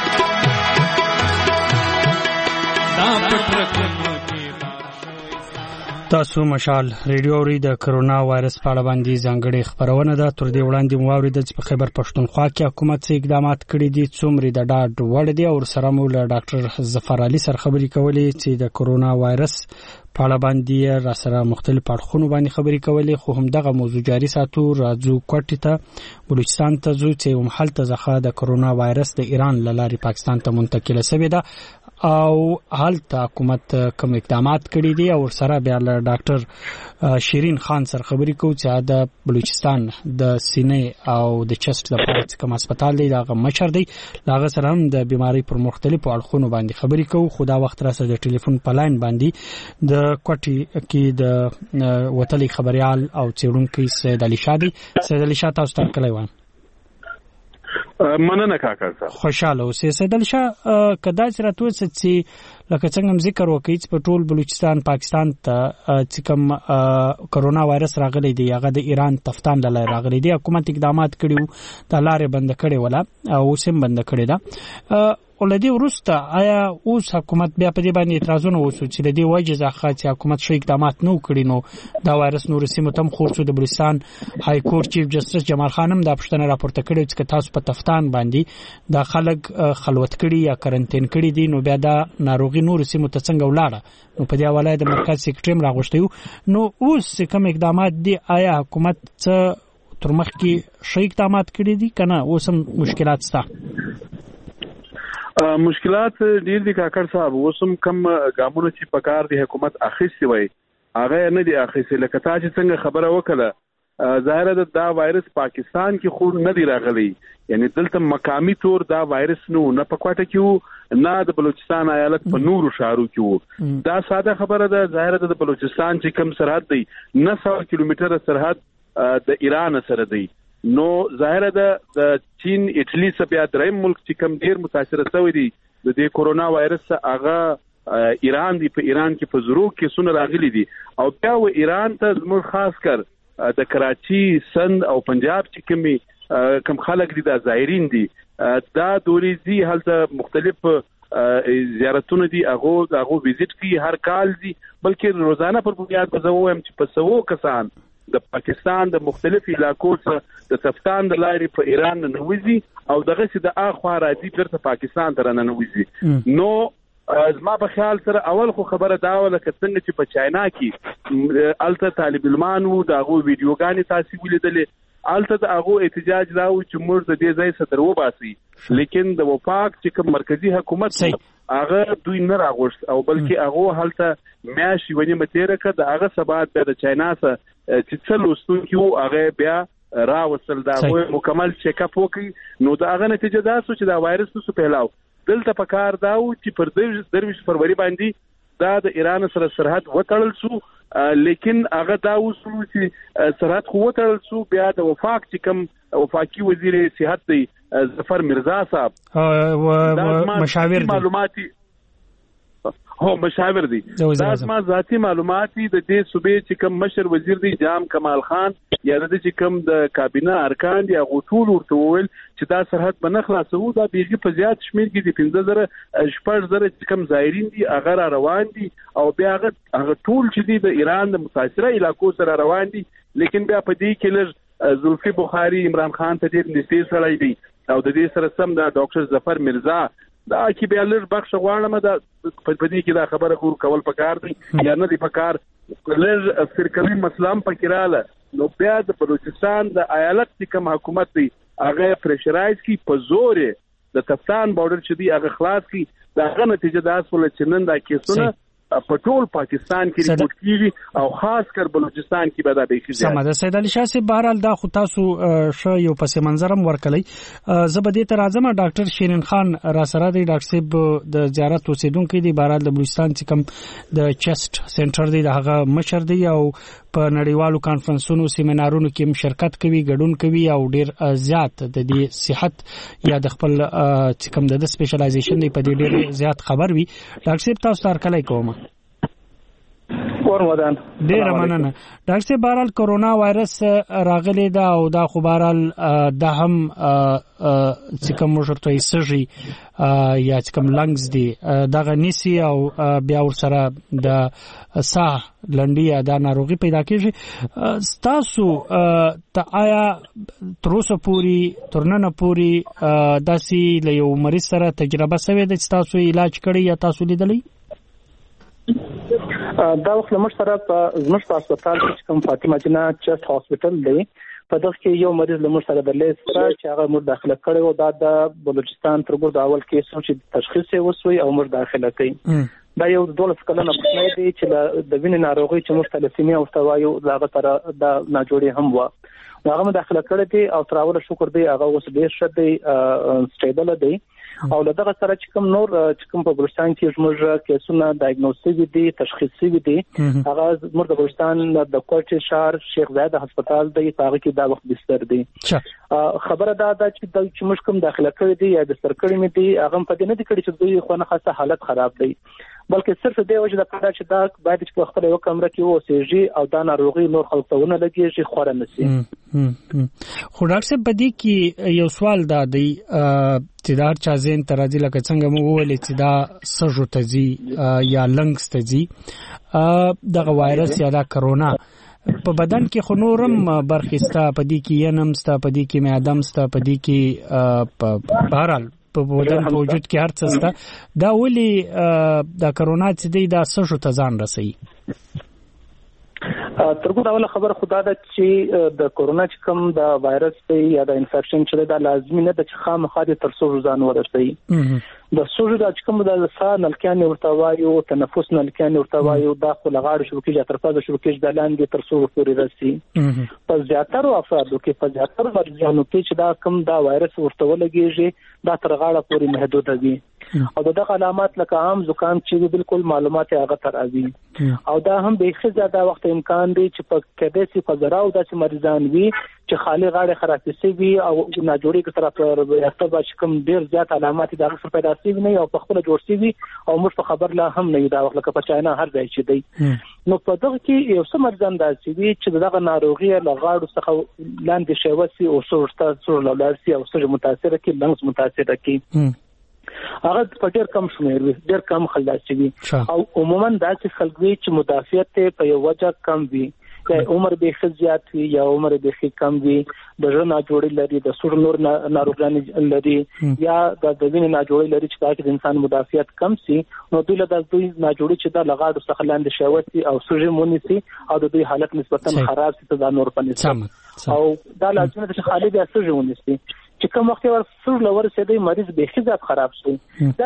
دا پټرکونو کې بار شوی تاسو مشال ریډیو اوري د کرونا وایرس په اړه باندې ځانګړي خبرونه ده تر دې وړاندې مو اوریدل چې په خیبر پښتونخوا کې حکومت څه اقدامات کړي دي څومره د ډاډ وړ دي او سره مو له ډاکټر ظفر علي سره خبرې کولې چې د کرونا وایرس په اړه باندې را سره مختلف اړخونو باندې خبرې کولې خو هم دغه موضوع جاری ساتو راځو کوټې ته بلوچستان ته ځو چې هم حالت ځخه د کرونا وایرس د ایران له لارې پاکستان ته منتقل شوی ده او حالت حکومت کوم اقدامات کړي دي او سره بیا له ډاکټر شیرین خان سره خبرې کوو چې د بلوچستان د سینې او د چست لپاره کوم هسپتال دی دا مشر دی لاغه سره هم د بیماری پر مختلفو اړخونو باندې خبرې کوو خو دا وخت را سره د ټلیفون په لاین باندې د کوټي کې د وتلي خبريال او چېرونکو سید علي شاه دی سید علي شاه تاسو ته کله وایم مننه کاکا صاحب خوشاله اوسئ سید علي شاه کدا چې راتو چې لکه څنګه ذکر وکړي چې په ټول بلوچستان پاکستان ته چې کوم کرونا وایرس راغلی دی هغه د ایران تفتان له راغلی دی حکومت اقدامات کړیو د لارې بند کړي ولا او سیم بند کړي دا ولدي ورسته آیا اوس حکومت بیا په دې باندې اعتراضونه وسو چې د دې وجه ځخه چې حکومت شي اقدامات نو کړی نو دا وایرس نور سیمه تم خورڅو د بلوچستان های کورټ چیف جسټس جمال خانم دا پښتنه راپورته کړې چې تاسو په تفتان باندې دا خلک خلوت کړي یا کرنټین کړي دي نو بیا دا ناروغي نور سیمه ته څنګه ولاړه نو په دې حواله د مرکز سکرټریم راغوښتیو نو اوس کوم اقدامات دي آیا حکومت څه تر مخکې شي اقدامات کړي دي کنه اوس هم مشکلات شته مشکلات ډیر دي کاکړ صاحب اوس هم کم ګامونه چې پکار دي حکومت اخیستي وای هغه نه دي اخیستي لکه تا چې څنګه خبره وکړه ظاهر ده دا وایرس پاکستان کې خو نه دی راغلی یعنی دلته مقامی طور دا وایرس نه په کوټه کې نه د بلوچستان ایالت په نورو شهرو کې دا ساده خبره ده ظاهر ده د بلوچستان چې کم سرحد دی 900 کیلومتره سرحد د ایران سره دی نو ظاهر ده د چین اټلی څخه بیا دریم ملک چې کم ډیر متاثر شوی دی د دې کورونا وایرس هغه ایران دی په ایران کې په زرو کې سونه راغلي دي او بیا و ایران ته زموږ خاص کر د کراچي سند او پنجاب چې کم خلک دي د زایرین دي دا دوریزي هلته مختلف زیارتونه دي هغه وزټ کوي هر کال دي بلکې روزانه پر بنیاد بزوم چې په سوو کسان د پاکستان د مختلفو علاقو څخه د تفتان د لارې په ایران نه نوځي او دغه چې د اخوا راځي ترته پاکستان ته نه نوځي نو زما په خیال سره اول خو خبره دا ولا څنګه چې په چاینا کې الته طالب علمانو دغه ویډیوګانې تاسو ولیدلې الته دغه احتجاج راو چې موږ د دې ځای ستر و باسي لیکن د وفاق چې کوم مرکزی حکومت هغه دوی نه راغوښت او بلکې هغه هلته میاشي ونی متیره کړه هغه سبات د چاینا سره چې څلوستو کیو هغه بیا راوصل دا مکمل چیک اپ وکړي نو دا هغه نتیجه دا سو چې دا وایرس څه پیلاو دلته پکار داو چې پر 23 فروری باندې دا د ایران سره سرحد وټړل شو لیکن هغه دا وسو چې سرحد خو وټړل شو بیا د وفاق چې کوم وفاقي وزیر صحت دی ظفر مرزا صاحب مشاور معلوماتي هو مشاور دي دا ما ذاتی معلوماتي د دې صوبې چې کوم مشر وزیر دی جام کمال خان یا د چې کوم د کابینه ارکان دی هغه ټول ورته وویل چې دا سرحد به نه خلاصو دا بیخي په زیات شمیر کې دي 15000 چې کوم زایرین دي هغه روان دي او بیا هغه ټول چې دي د ایران د متاثره علاقو سره روان دي لیکن بیا په دې کې لږ زلفی بخاری عمران خان ته ډېر نږدې سړی دی او د دې سره سم د ډاکټر ظفر مرزا دا کې بیا لږ بخښ غواړم دا په دې کې دا خبره کول پکار دي یا نه دی پکار لږ فرقوي مسلم پکراله نو بیا د بلوچستان د ایالت چې کوم حکومت دی هغه پریشرایز کی په زور د تفتان بارډر چې دی هغه خلاص کی دا نتیجه دا اصل چې نن دا کیسونه په ټول پاکستان کې ریپورت کیږي او خاص کر بلوچستان کې به دا به کیږي سمه سید علي شاه صاحب بهرال دا خو تاسو شو یو پس منظرم ورکلی زبدې تر اعظم ډاکټر شیرین خان را سره دی ډاکټر صاحب د زیارت اوسیدونکو دی بهرال د بلوچستان چې کوم د چست سنټر دی هغه مشر دی او په نړیوالو کانفرنسونو سیمینارونو کې شرکت کوي ګډون کوي او ډیر زیات د دې صحت یا د خپل چې کوم د سپیشلایزیشن دی په دې ډیر زیات خبر وي ډاکټر صاحب تاسو تر کله کوم ورمدان ډیر مننه ډاکټر صاحب بهرال کورونا وایرس راغلی دا او دا خو بهرال د هم چې کوم شرطي سږي یا چې کوم لنګز دي دا غنيسي او بیا ور سره د ساه لنډي دا ناروغي پیدا کیږي تاسو ته آیا تر اوسه پوری ترننه پوری داسي له یو مریض سره تجربه شوه د تاسو علاج کړی یا تاسو لیدلی دا وخت لمر سره په زموږ په هسپتال کې کوم فاطمه جنا چست هاسپټل دی په دغه کې یو مریض لمر سره درلې سره چې هغه مر داخله کړي او دا د بلوچستان تر ګور د اول کې چې تشخیص یې وسوي او مر داخله کړي دا یو 12 کلنه بچی دی چې د وینې ناروغي چې مختلفینه او توایو دغه تر د ناجوړي هم و هغه داخله کړي دي او تراول شکر دی هغه اوس ډیر ښه دی سټیبل دی او لدغه سره چې کوم نور چې کوم په بلوچستان کې زموږ کیسونه ډایګنوستیک دي تشخیصي دي هغه زموږ د بلوچستان د کوټ شهر شیخ زاید هسپتال دی هغه کې دا وخت بستر دی خبره دا ده چې موږ کوم داخله کړی دی یا د سرکړی مې دی هغه په دې نه دي کړی چې دوی خو نه خاصه حالت خراب دی بلکې صرف د وجه د پاره چې دا باید چې په خپل یو کمره کې اوسېږي او دا ناروغي نور خلک ته ونه لګېږي خور نه سي. خو ډاکټر صاحب بدی کې یو سوال دا دی چې دا چا زین ترازی لکه څنګه مو ویل چې دا سږو تزي یا لنګز تزي دغه وایرس یا دا کرونا په بدن کې خو نورم برخستا پدې کې ینم ستا پدې کې معدم ستا پدې کې په بهرحال په بدن په وجود کې هر څه ستا دا ولي دا کرونا چې دی دا سږو ته ځان رسي. ترګو دا خبر خدا ده چې د کورونا چې کوم د وایرس دی یا د انفیکشن چې دا لازمي نه ده چې خامخا د ترسو ځان ورسي. د سوژو د چې کوم د سا نلکان ورته وایو تنفس نلکان ورته وایو دا خو لغاړو شبکې یا طرفه شبکې د لاندې ترسو پورې رسي. په زیاتره افرادو کې په زیاتره مریضانو کې چې دا کوم دا وایرس ورته ولګيږي دا تر غاړه پورې محدود دي او دغه علامات لکه عام زکام چې بالکل معلومات هغه تر راځي او دا هم به ښه زیاده وخت امکان دی چې په کده سي په زراو داسې مریضان وي چې خالي غاړه خرابې سي وي او ناجوړي کې طرف یاستبا چې کوم ډیر زیات علامات دا غوښه پیدا سي نه او په خپل جوړ سي وي او موږ په خبر لا هم نه دا وخت لکه په چاینا هر ځای چې دی نو په دغه کې یو څه مریضان داسې وي چې دغه ناروغي لغاړو څخه لاندې شوسي او سور لارسي او سر متاثر کې لنګز متاثر کی هغه په ډېر کم شمیر وي ډېر کم خلاصي وي او عموما داسې خلک وي چې مدافعت په یو وجه کم وي یا عمر به زیات وي یا عمر به کم وي د ژوند ناجوړي لري د سور نور ناروغاني لري یا د وینې ناجوړي لري چې دا د انسان مدافعت کم سي نو دوی له دوی ناجوړي چې دا لغاړو څخه لاندې شوتي او سوژه مونږ سي او د دوی حالت نسبتا خراب سي ته دا نور پنځه او دا لازم ده چې خالي بیا سوژه مونږ سي چې کوم وخت ورسره لور سي مریض به خزات خراب شي دا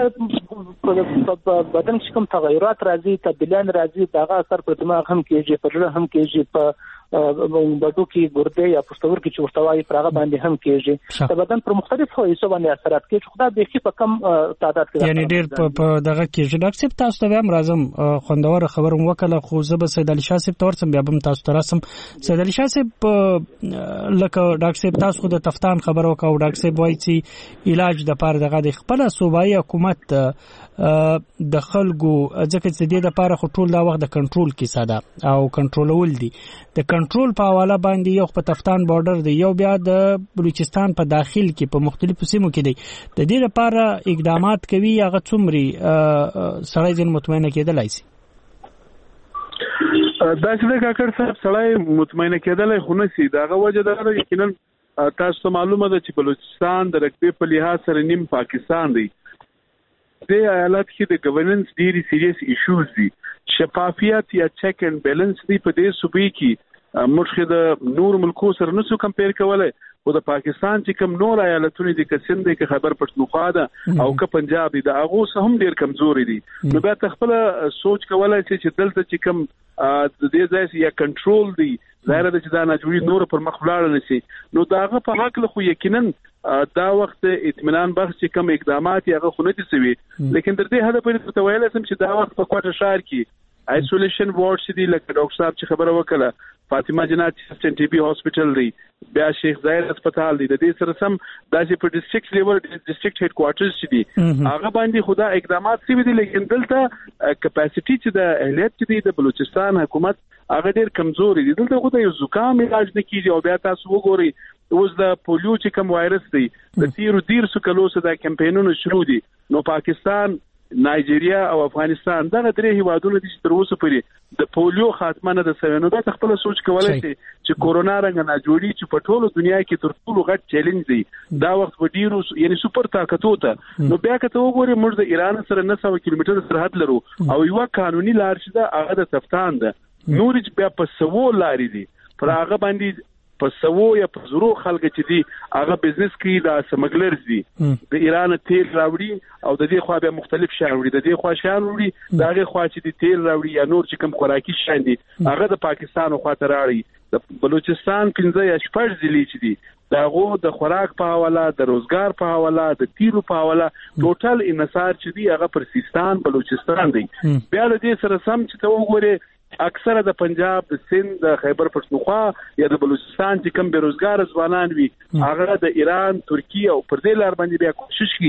بدن چې کوم تغیرات راځي تبدیلان راځي دا اثر پر دماغ هم کېږي پر زړه هم کېږي په بډو کې ګرده یا پښتور کې چورتوای پرغه باندې هم کېږي د بدن پر مختلفو حصو باندې اثرات کوي خدا به کې په کم تعداد کې یعنی ډېر په دغه کې ډاکټر صاحب تاسو ته هم راځم خوندور خبر وکړه خو زه به سید علي شاه صاحب تور سم بیا هم تاسو ته راسم سید علي شاه صاحب لکه ډاکټر صاحب تاسو خو د تفتان خبر وکاو ډاکټر صاحب وایي چې علاج د پاره دغه د خپل صوبایي حکومت د خلکو ځکه چې د دې لپاره خو ټول دا وخت د کنټرول کې ساده او کنټرولول دي د کنټرول په حواله باندې یو په تفتان بارډر دی یو بیا د بلوچستان په داخل کې په مختلفو سیمو کې دی د دې لپاره اقدامات کوي هغه څومره سړی ځین مطمئنه کېدلای شي دا چې د کاکړ صاحب سړی مطمئنه کېدلای خو نه سي داغه وجه دا یقینا تاسو معلومه ده چې بلوچستان د رقبې په لحاظ سره نیم پاکستان دی د ایالت کې د ګورننس ډېری سیریس ایشوز دي شفافیت یا چیک اینڈ بیلنس دی په دې صوبې کې موږ د نور ملکو سره نسو کمپیر کولای او د پاکستان چې کوم نور ایالتونه دي که سند دي که خیبر پښتونخوا ده او که پنجاب دي دا هغه هم ډېر کمزوري دي نو بیا خپل سوچ کولای چې دلته چې کوم د دې ځای یا کنټرول دی ظاهر ده چې دا ناجوړي نور پر مخ ولاړ نشي نو داغه په حق له خو یقینا دا وخت اطمینان بخش چې کوم اقدامات هغه خو نه دي سوي لیکن تر دې هدا پرې ته ویل سم چې دا وخت په کوټه شهر کې آیسولیشن وارډ دي لکه ډاکټر صاحب چې خبره وکړه فاطمه جنات سنت ټي بي هاسپټل دی بیا شیخ زاید هسپتال دی د دې سره سم داسې په ډیسټریکټ لیول ډیسټریکټ هډ کوارټرز دي هغه باندې خدا اقدامات سوي دي لیکن دلته کیپاسټي چې د اهلیت دي د بلوچستان حکومت هغه ډېر کمزوري دي دلته خو د زکام علاج نه کیږي او بیا تاسو وګورئ اوس د پولیو چې کوم وایرس دی د تیر سو کلو سره د کمپاینونو شروع دي نو پاکستان نایجیریا او افغانستان دغه درې هیوادونه دي چې تر اوسه پورې د پولیو خاتمه نه د سوینو د خپل سوچ کولای شي چې کورونا رنګ نه جوړي چې په ټولو دنیا کې تر ټولو غټ چیلنج دی دا وخت په ډیرو یعنی سپر طاقت وته نو بیا که ته وګورې موږ د ایران سره 900 کیلومتر سرحد لرو او یو قانوني لار شته هغه د تفتان ده نور بیا په سوو لارې دي پر هغه باندې په سوو یا په زرو خلک چې دي هغه بزنس کوي دا سمګلرز دي د ایران تیل راوړي او د دې خوا به مختلف شیان وړي د دې خوا شیان وړي دغه خوا چې د تیل راوړي یا نور چې کوم خوراکي شیان دي هغه د پاکستان خوا ته راړي د بلوچستان 15 یا 14 ضلع چې دي داغه د خوراک په حواله د روزګار په حواله د تیلو په حواله ټوټل انحصار چې دی هغه پر سیستان بلوچستان دی بیا د دې سره سم چې ته وګورې اکثره د پنجاب د سند د خیبر پښتونخوا یا د بلوچستان چې کوم بیروزګار ځوانان وي هغه د ایران ترکیه او پر دې لار باندې بیا کوشش کوي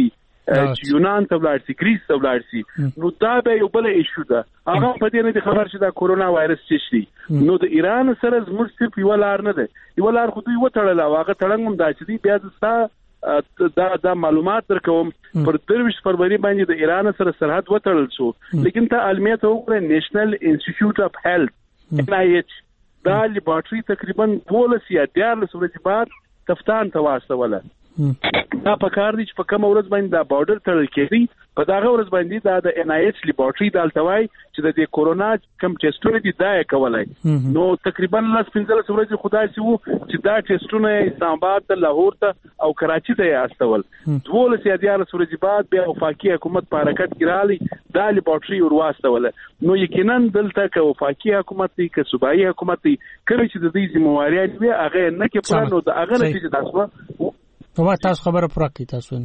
چې یونان ته ولاړ شي ګریس ته ولاړ شي نو دا به یو بل ایشو ده هغه په دې نه خبر چې دا کورونا وایرس څه شي نو د ایران سره زموږ صرف یو لار نه ده یو لار خو دوی وټړل او هغه تړنګم دا چې بیا دا معلومات درکوم پر 23 فروری باندې د ایران سره سرحد وټړل شو لیکن ته علمیت وګوره نېشنل انسټیټیوټ اف هیلث NIH دا لیبارټری تقریبا 12 یا 14 ورځې بعد تفتان ته واستوله دا په کار دي چې په کوم ورځ باندې دا بارډر تړل کېږي په داغه ورځ باندې دا د NIH لیبارټری دالتوای چې د کورونا کم ټیسټونه دي دا کولای نو تقریبا 15 ورځې خدای سي وو چې دا ټیسټونه اسلام آباد ته لاهور ته او کراچي ته استول 12 یا 14 ورځې بعد بیا وفاقي حکومت په حرکت کې رالی دا لیبارټری ورواستوله نو یقینا دلته که وفاقي حکومت دی که صوبایي حکومت دی کله چې د دې ذمہواریات وي هغه نه کې پوره نو د هغه نتیجه تاسو تاسو خبره پوره کړئ تاسو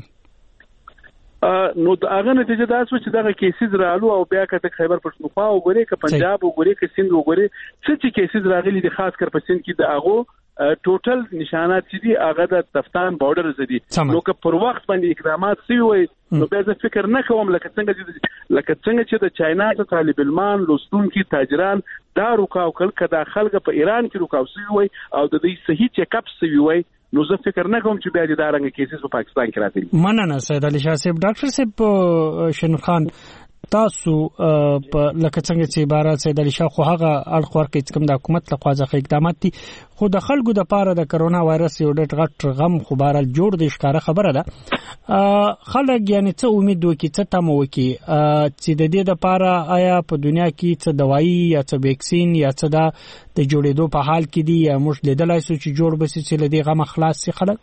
نو د هغه نتیجه دا شو چې دغه کیسز رالو او بیا کته خیبر پښتونخوا وګوري که پنجاب وګوري که سند وګوري څه کیسز راغلي دي خاص کر په سند کې د هغه ټوټل نشانات چې دي هغه د تفتان بارډر زدي نو که پر وخت باندې اقدامات سوي وي نو بیا زه فکر نه کوم لکه څنګه چې د چاینا ته طالب علمان لوستونکي تاجران دا روکاو کړ کدا خلک په ایران کې روکاو سوي وي او د دې صحیح چیک اپ سوي وي نو زه فکر نه کوم چې بیا د دارنګ کیسز په پاکستان کې راځي مننه سید علي شاه صاحب ډاکټر صاحب شنو خان تاسو په لکه څنګه چې عبارت سید علي شاه خو هغه اړخ ورکړي چې کوم د حکومت لخوا ځخه اقدامات دي خو د خلکو د پاره د کرونا وایرس یو ډېر غټ غم خبره جوړ د ښکارا خبره ده خلک یعنی څه امید وکړي څه تم وکړي چې د دې د پاره آیا په دنیا کې څه دوايي یا څه ویکسین یا څه د جوړېدو په حال کې دي یا موږ لیدلای شو چې جوړ بسي چې لدی غم خلاص شي خلک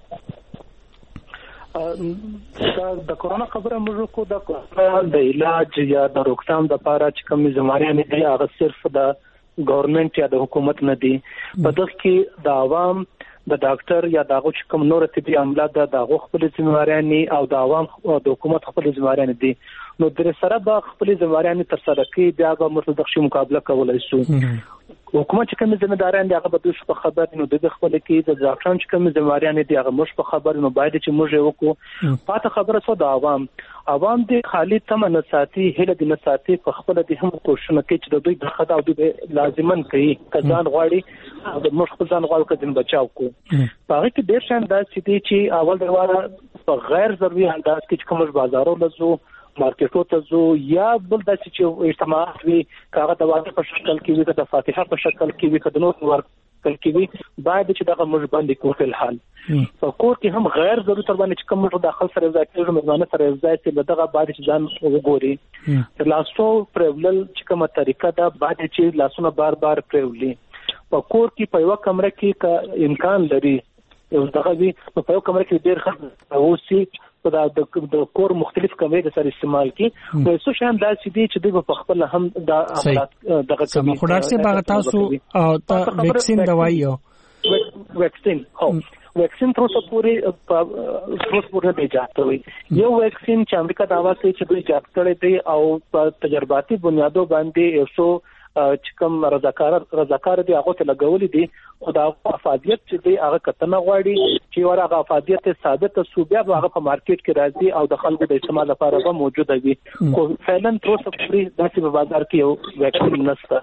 د کورونا خبره موږ کو د علاج یا د روکثام د لپاره چې کوم ځمواري دي هغه صرف د ګورنمنت یا د حکومت نه دي په دغه کې د عوام د ډاکټر یا دغه چې کوم نور طبي عمله د خپل ځمواري او د عوام او د حکومت خپل ځمواري دي نو در سره به خپل ځمواري تر سره کې بیا به مرتدخ مقابله کولای شو حکومت چې کوم ځمداران دي هغه به دوی په خبر نو د خپل کې د ځاکشان چې کوم ځمواري دي هغه مش په خبر نو باید چې موږ وکړو پاته خبره سو د عوام دي خالی تم نه ساتي هله دي نه ساتي په خپل دي هم کوشش کوي چې د دوی د خدای او د لازمن کوي کزان غواړي د مش خپل ځان غواړي کدن بچاو کو هغه کې ډیر شان دا چې اول دروازه په غیر ضروري انداز کې کوم بازارو لزو مارکیټو ته زو یا بل د چې اجتماعات وی کاغه د واقع په شکل کې وي د فاتحه په شکل کې وي کدنو ورکل کې وي باید چې دغه موږ باندې کو په حال په کور کې هم غیر ضروري تر باندې چې کوم داخل سره ځای مزانه سره ځای چې دغه باید چې ځان وګوري تر لاسو پرولل چې کومه طریقه دا باید چې لاسونه بار بار پرولي په کور کې په یو کمره کې کا امکان لري یو دغه وی په یو کمره کې ډیر خلک اوسي د کور مختلف کمرې د سره استعمال کی نو څه شان دا چې دوی په خپل هم د عملات دغه کوي خو ډاکټر صاحب هغه تاسو او ویکسین دوايي ویکسین ویکسین تر اوسه پورې نه ایجاد وي یو ویکسین چې امریکا داوا کوي چې دوی ایجاد کړی دی او په تجرباتي بنیادو باندې 100 چې کوم رضاکار دي هغه ته لګولې دي خدا افادیت چې دی هغه کتنه غواړي چې ورغه افادیت ثابت سو بیا هغه په مارکیټ کې راځي او د خلکو د استعمال لپاره به موجوده وي خو فعلا تر اوسه پورې داسې په بازار کې یو ویکسین نشته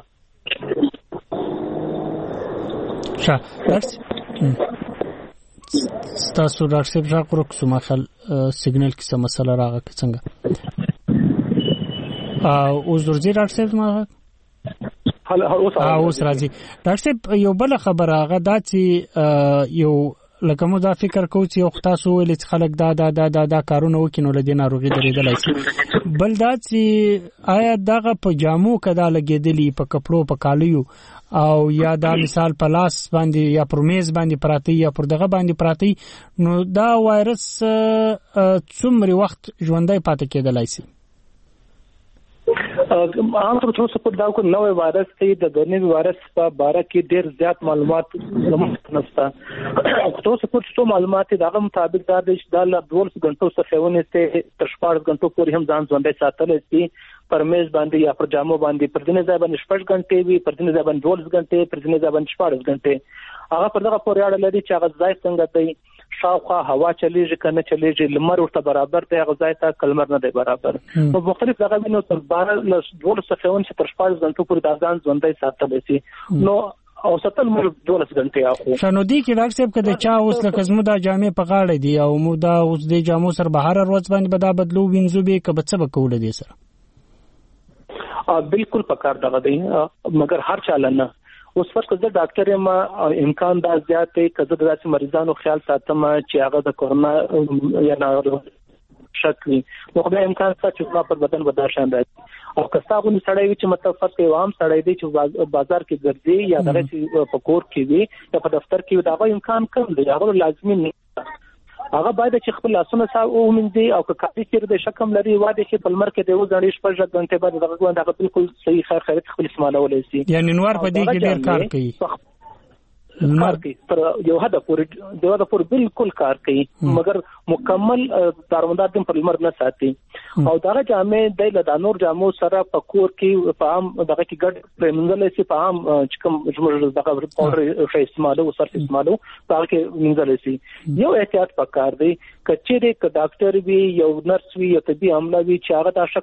تاسو ډاکټر صاحب راغورو کومه خل سیګنل کې څه مسله راغله څنګه اوس ورځي ډاکټر صاحب ما اوس راځي ډاکټر صاحب یو بل خبره هغه دا چې یو لکه مو دا فکر کوو چې یو تاسو ولې چې خلک دا کارونه وکینو لدی ناروغي درېدلای شي بل دا چې آیا دغه په جامو کدا لګېدلی په کپړو په کالیو او یا دا مثال په لاس باندې یا پر میز باندې پراتی یا پر دغه باندې پراتی نو دا وایرس څومره وخت ژوندۍ پاتې کېدلای شي عام طور پر څه دا کو نوې وایرس دی د ګرنی وایرس په باره کې ډېر زیات معلومات نشته او تاسو په څه معلومات دغه مطابق دا د 12 غنټو څخه ونیسته تر 14 غنټو پورې هم ځان ژوندۍ ساتل شي پر میز باندې یا پر جامو باندې پر دنه ځای باندې 14 غنټې وي پر دنه ځای باندې 12 غنټې پر دنه ځای باندې 14 غنټې هغه پر دغه پورې اړه لري چې هغه ځای څنګه دی شاوخوا هوا چلیږي کنه چلیږي لمر ورته برابر دی هغه ځای ته کلمر نه دی برابر نو مختلف دغه وینو تر 12 څخه تر 14 غنټو پورې د ځان ژوندۍ ساتل شي نو او ستل مو 12 غنټې اخو شنو دي کې ډاکټر صاحب کده چا اوس لکه زمو د جامې په غاړه دي او مو دا اوس د جامو سر بهر ورځ باندې بدا بدلو وینځو به کبه څه وکول دي سره بالکل پکار دغه دی مگر هر چاله نه اوس فرض کړه ډاکټر یم امکان دا زیات دی کله د داسې مریضانو خیال ساتم چې هغه د کورونا یا نه شک وي نو خو امکان شته چې په بدن ودا شان راځي او کستاغونی سړی چې مطلب فرض کوي عام سړی دی چې بازار کې ګرځي یا دغه په کور کې وي یا په دفتر کې دا امکان کم دی هغه لازمي نه هغه باید چې خپل لاسونه صاحب ومنځي او که کافي کېر د شکم لري واده چې په لمر کې د وځړې شپږ غنټې بعد دغه بالکل صحیح خیر خپل استعمالولای شي یعنی نور په دې کې ډېر کار کوي کار کوي تر یو حد پورې بالکل کار کوي مگر مکمل داروندار دم پر لمر نه ساتي او دا جامې د نور جامو سره په کور کې په عام دغه کې ګډ پرمنځل شي په عام چې کوم جمهور دغه پاوډر شي استعمالو سره استعمالو په کې منځل شي یو احتیاط پکار دی کچېره ک ډاکټر وی یو نرس وی یو طبي عمله وی چې هغه د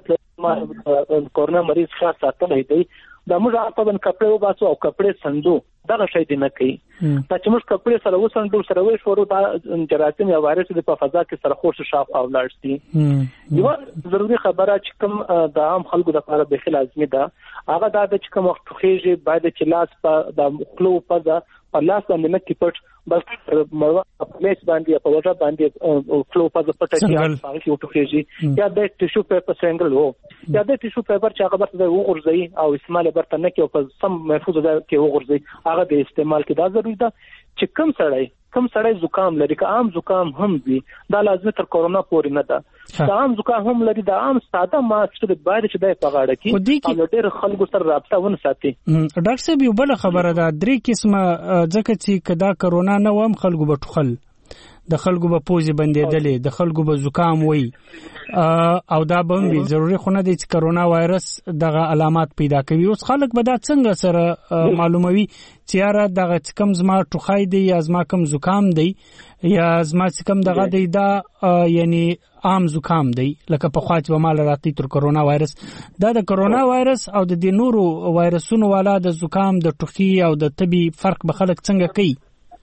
شکل کورونا مریض خاص ساتل دی دا موږ په بن کپڑے وباسو او کپڑے سندو دا شي دي نه کوي دا چې موږ کپڑے سره وسندو سره وې شورو دا جراثیم یا وایرس په فضا کې سره خورش شاف او لاړسي یو ضروري خبره چې کوم د عام خلکو لپاره به لازمي ده هغه دا چې کوم وخت خوږي باید چې لاس په د خلو په لاس باندې نه کیپټ بس مړه پلیس باندې په وجه باندې خلو په پټه کې هغه یو ټوخیږي یا د ټیشو پیپر سنگل وو یا د ټیشو پیپر چې هغه برته وغورځي او استعمال برته نه کې او په سم محفوظ ځای کې وغورځي هغه د استعمال کې دا ضروري ده چې کم سړی زکام لري که عام زکام هم وي دا لازمي تر کورونا پورې نه ده دا عام زکام هم لري دا عام ساده ماسک د باید چې د پغاړه کې او ډېر خلکو سره رابطه ونه ساتي ډاکټر صاحب یو بل خبره ده درې قسمه ځکه چې کدا کورونا نه وم خلکو به ټخل د خلکو به پوزي بندېدلې د خلکو به زکام وي او دا به وي ضروري خو نه دي چې کورونا وایرس دغه علامات پیدا کوي اوس خلک به دا څنګه سره معلوموي چې یاره دغه کم زما ټوخای دی یا زما کم زکام دی یا زما کم دغه دی دا یعنی عام زکام دی لکه په خواچ به مال راتی تر کورونا وایرس دا د کورونا وایرس او د نورو وایرسونو والا د زکام د ټوخي او د تبي فرق به خلک څنګه کوي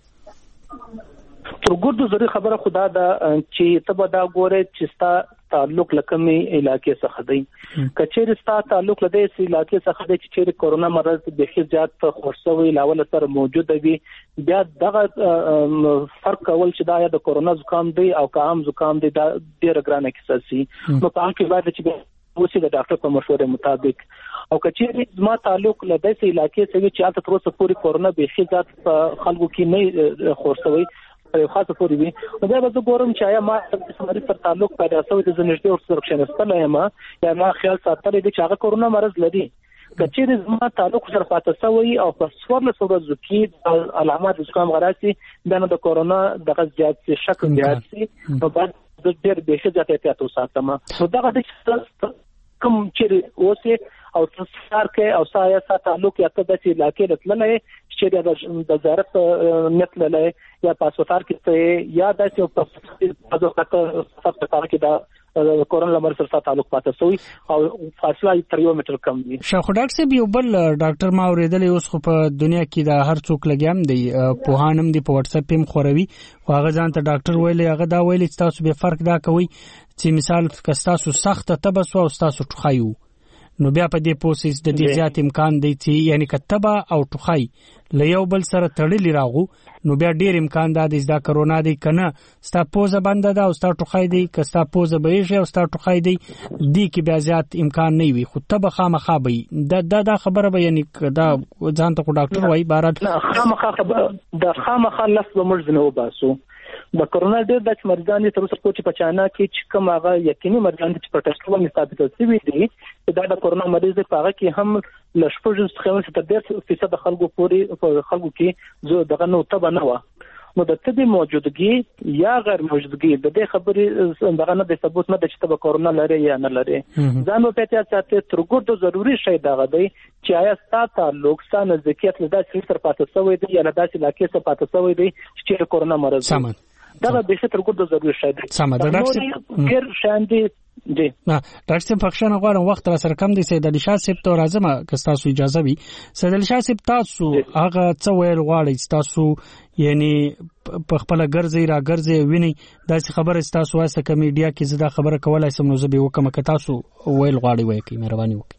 ترګورد زری خبره خدا دا چې تبه دا ګوره چې ستا تعلق لکمي علاقې څخه دی کچېر ستا تعلق لدې سي علاقې څخه دی چې چیرې کورونا مرض د خې زیات خورسوي لاول سره موجود وي بیا دغه فرق کول چې دا یا د کورونا زکام دی او عام زکام دی دا ډېر ګرانه کیسه سي نو په هغه باید چې اوسې د ډاکټر په مشوره مطابق او کچېر زما تعلق لدې سي علاقې څخه چې تاسو تر اوسه پورې کورونا به خې زیات خلکو کې نه خورسوي په خاصه پورې وي نو دا به ګورم چې آیا ما د مریض سره تعلق پیدا شوی د زنجیر او سرکشنستل ما یا ما خیال ساتل دي چې هغه کورونا مرض لري کچېر زما تعلق سره پاتې شوی او په څوارلس ورځو کې علامات زکام غراسي د کورونا دغه زیات شک زیات سي نو بعد د ډېر به زیات احتیاط وساتم نو دغه د کوم چې اوسه او تصار کې او سایه تعلق یا ته د علاقې لټلنه چې د زیارت نتللې یا پاسپورت کې یا د څه په کې دا کورونا لمر سره تعلق پاتې شوی او فاصله 3 متر کم دي شیخ ډاکټر صاحب یو بل ډاکټر ما اوریدل اوس خو په دنیا کې دا هر څوک لګیام دی په هانم دی په واتس اپ هم خوروي واغه ځان ته ډاکټر ویلي هغه دا ویلي چې تاسو به فرق دا کوي چې مثال کستاسو سخت تبسو او تاسو ټخایو نو بیا په دې پروسس د دې زیات امکان دی چې یعنی کتبه او ټخای له یو بل سره تړلې راغو نو بیا ډیر امکان دا د کورونا دی کنه ستا پوزه بنده ده او ستا ټخای دی که ستا پوزه بهیږي او ستا ټخای دی دی کې بیا زیات امکان نه وي خو تبه خامخا به دا خبره به یعنی دا ځان ته ډاکټر وای بارات خامخا خامخا لس به مرز نه وباسو د کورونا ډېر د مریضان تر اوسه پورې په چانا کې چې کوم هغه یقیني مریضان چې په ټیسټ باندې ثابت شوي دي چې دا د کورونا مریض په هغه کې هم لشپږ څخه تر 10% د خلکو کې زه دغه نو تبه نه و نو د تبي موجودګي یا غیر موجودګي د دې خبرې دغه نه د ثبوت نه د چې تبه کورونا لري یا نه لري ځان په احتیاط ساتي ترګورد ضروری شی دغه دی چې آیا ستاسو تعلق ستاسو نزدېکیت له داسې سره پاتې شوی دی یا له داسې علاقې سره پاتې شوی دی چې کورونا مرض دا به تر ګورد ضروري شي سم ده ډاکټر ډیر شان دي جی ډاکټر صاحب بخښنه غواړم وخت را سره کم دي سید علي شاه صاحب ته راځم که تاسو اجازه وي سید علي شاه صاحب تاسو هغه څه ویل غواړئ تاسو یعنی په خپل ګرځي را ګرځي ویني دا خبره تاسو واسه که میډیا کې زدا خبره کولای سم نو زه به وکم که تاسو ویل غواړئ وایي کی مهرباني وکړئ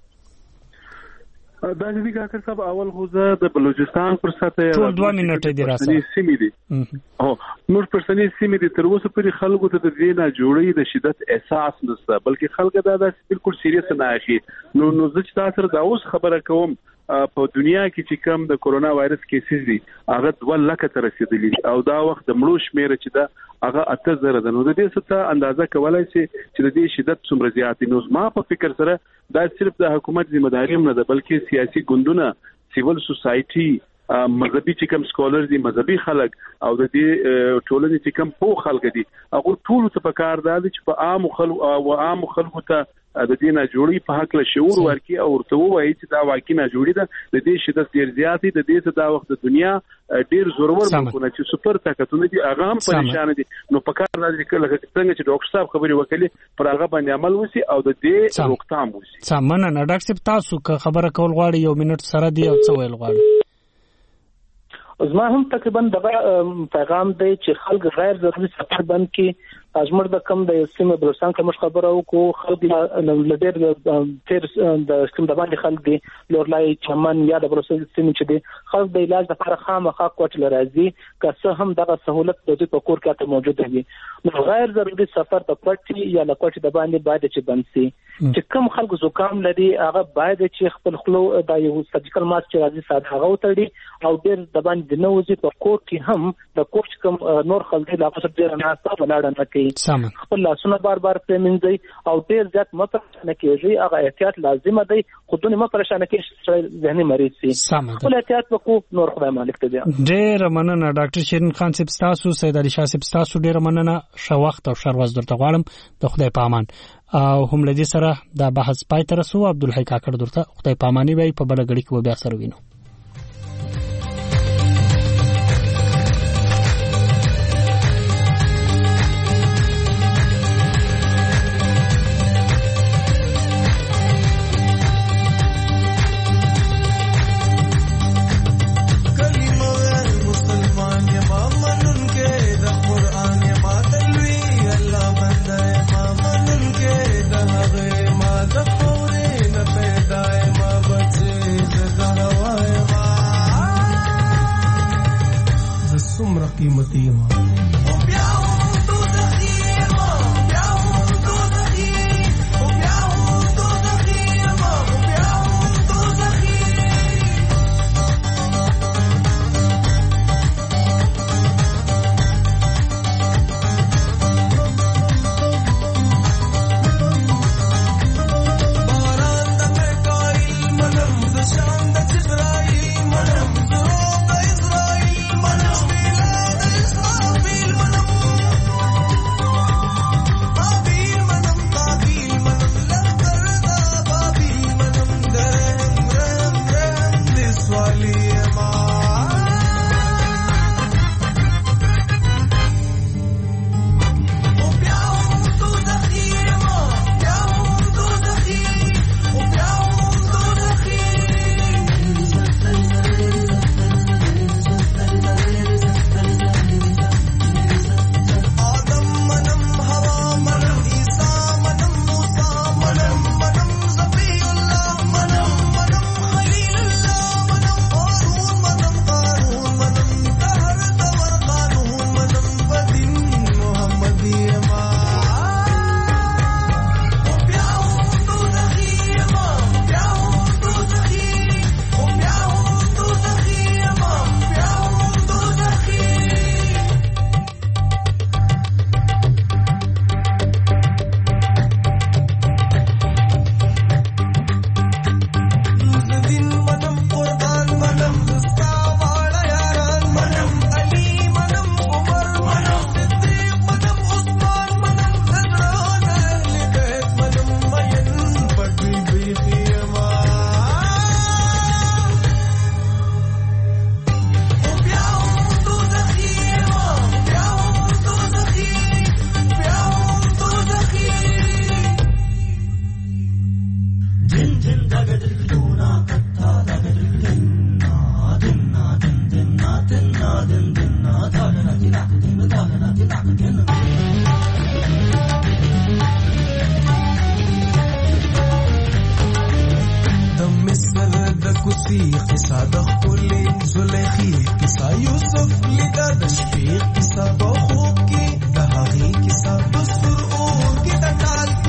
دا چې کاکر صاحب اول خو زه د بلوچستان پر سطح ټول 2 منټه دی راځي سیمې دي او نور پرسنۍ سیمې دي تر اوسه پرې خلکو ته د دې نه جوړې د شدت احساس نشته بلکې خلک دا بالکل سیریس نه اخی نو زه چې تاسو دا اوس خبره کوم په دنیا کې چې کوم د کورونا وایرس کیسز دي هغه 2 لک ته رسیدلی او دا وخت د مړو شمیر چې دا هغه 8000 ده نو د دې څخه اندازه کولای شي چې د دې شدت څومره زیات نو ما په فکر سره دا صرف د حکومت ذمہ داری نه ده بلکې سیاسي ګوندونه سیول سوسایټي مذهبي چې کوم سکولر دي مذهبي خلک او د دې ټولنې چې کوم په خلک دي هغه ټول څه په کار دي چې په عام خلکو ته د دې نه جوړي په حق له شعور ورکی او ورته وایي چې دا واقعي نه جوړي ده د دې شدت ډیر زیات دي د دې څخه دا وخت د دنیا ډیر زورور ملکونه چې سپر طاقتونه دي هغه هم پریشان دي نو په کار راځي کله څنګه چې ډاکټر صاحب خبري وکړي پر هغه باندې عمل وسی او د دې روکتام وسی سامان نه ډاکټر صاحب تاسو که خبره کول غواړئ یو منټ سره دی او څه ویل غواړئ زما هم تقریبا دغه پیغام دی چې خلک غیر ضروري سفر بند کړي ازمر د کم د سیمه بلوچستان کوم خبره او کو خلک لدر تیر د سیمه د باندې خلک دي لورلای چمن یا د بلوچستان سیمه چې دي خلک د علاج لپاره خامخا کوټ لراځي که څه هم دغه سہولت د دې په کور کې ته موجود دي نو غیر ضروري سفر په کوټ یا له کوټ د باندې باید چې بند شي چې کوم خلک زکام لري هغه باید چې خپل خلو د یو سرجیکل ماسک چې راځي ساده هغه وتړي او ډیر د باندې نوځي په کور کې هم د کوټ کوم نور خلک د لاپس ډیر نه تاسو ولاړ نه کوي خپل لاسونه بار پرمنځي او ډیر ځات مپرشانه کیږي هغه احتیاط لازم دی خودونه مپرشانه کیږي ذهني مریض سي خپل احتیاط وکړو نور خدای مالک ته دی ډیر مننه ډاکټر شیرین خان صاحب تاسو سید علي شاه صاحب تاسو ډیر مننه شو وخت او شرواز درته غواړم د خدای په امان او هم لدی سره دا بحث پای ته رسو عبدالحی کاکړ درته خدای په امانی وي په بل غړي کې بیا سره وینو ما د خوري نه پیدا ما بچي زه هوا قصه د خپلې زلیخي قصه یوسف لیدا د شپې قصه په خوب کې د هغې قصه په سر اور کې د ټال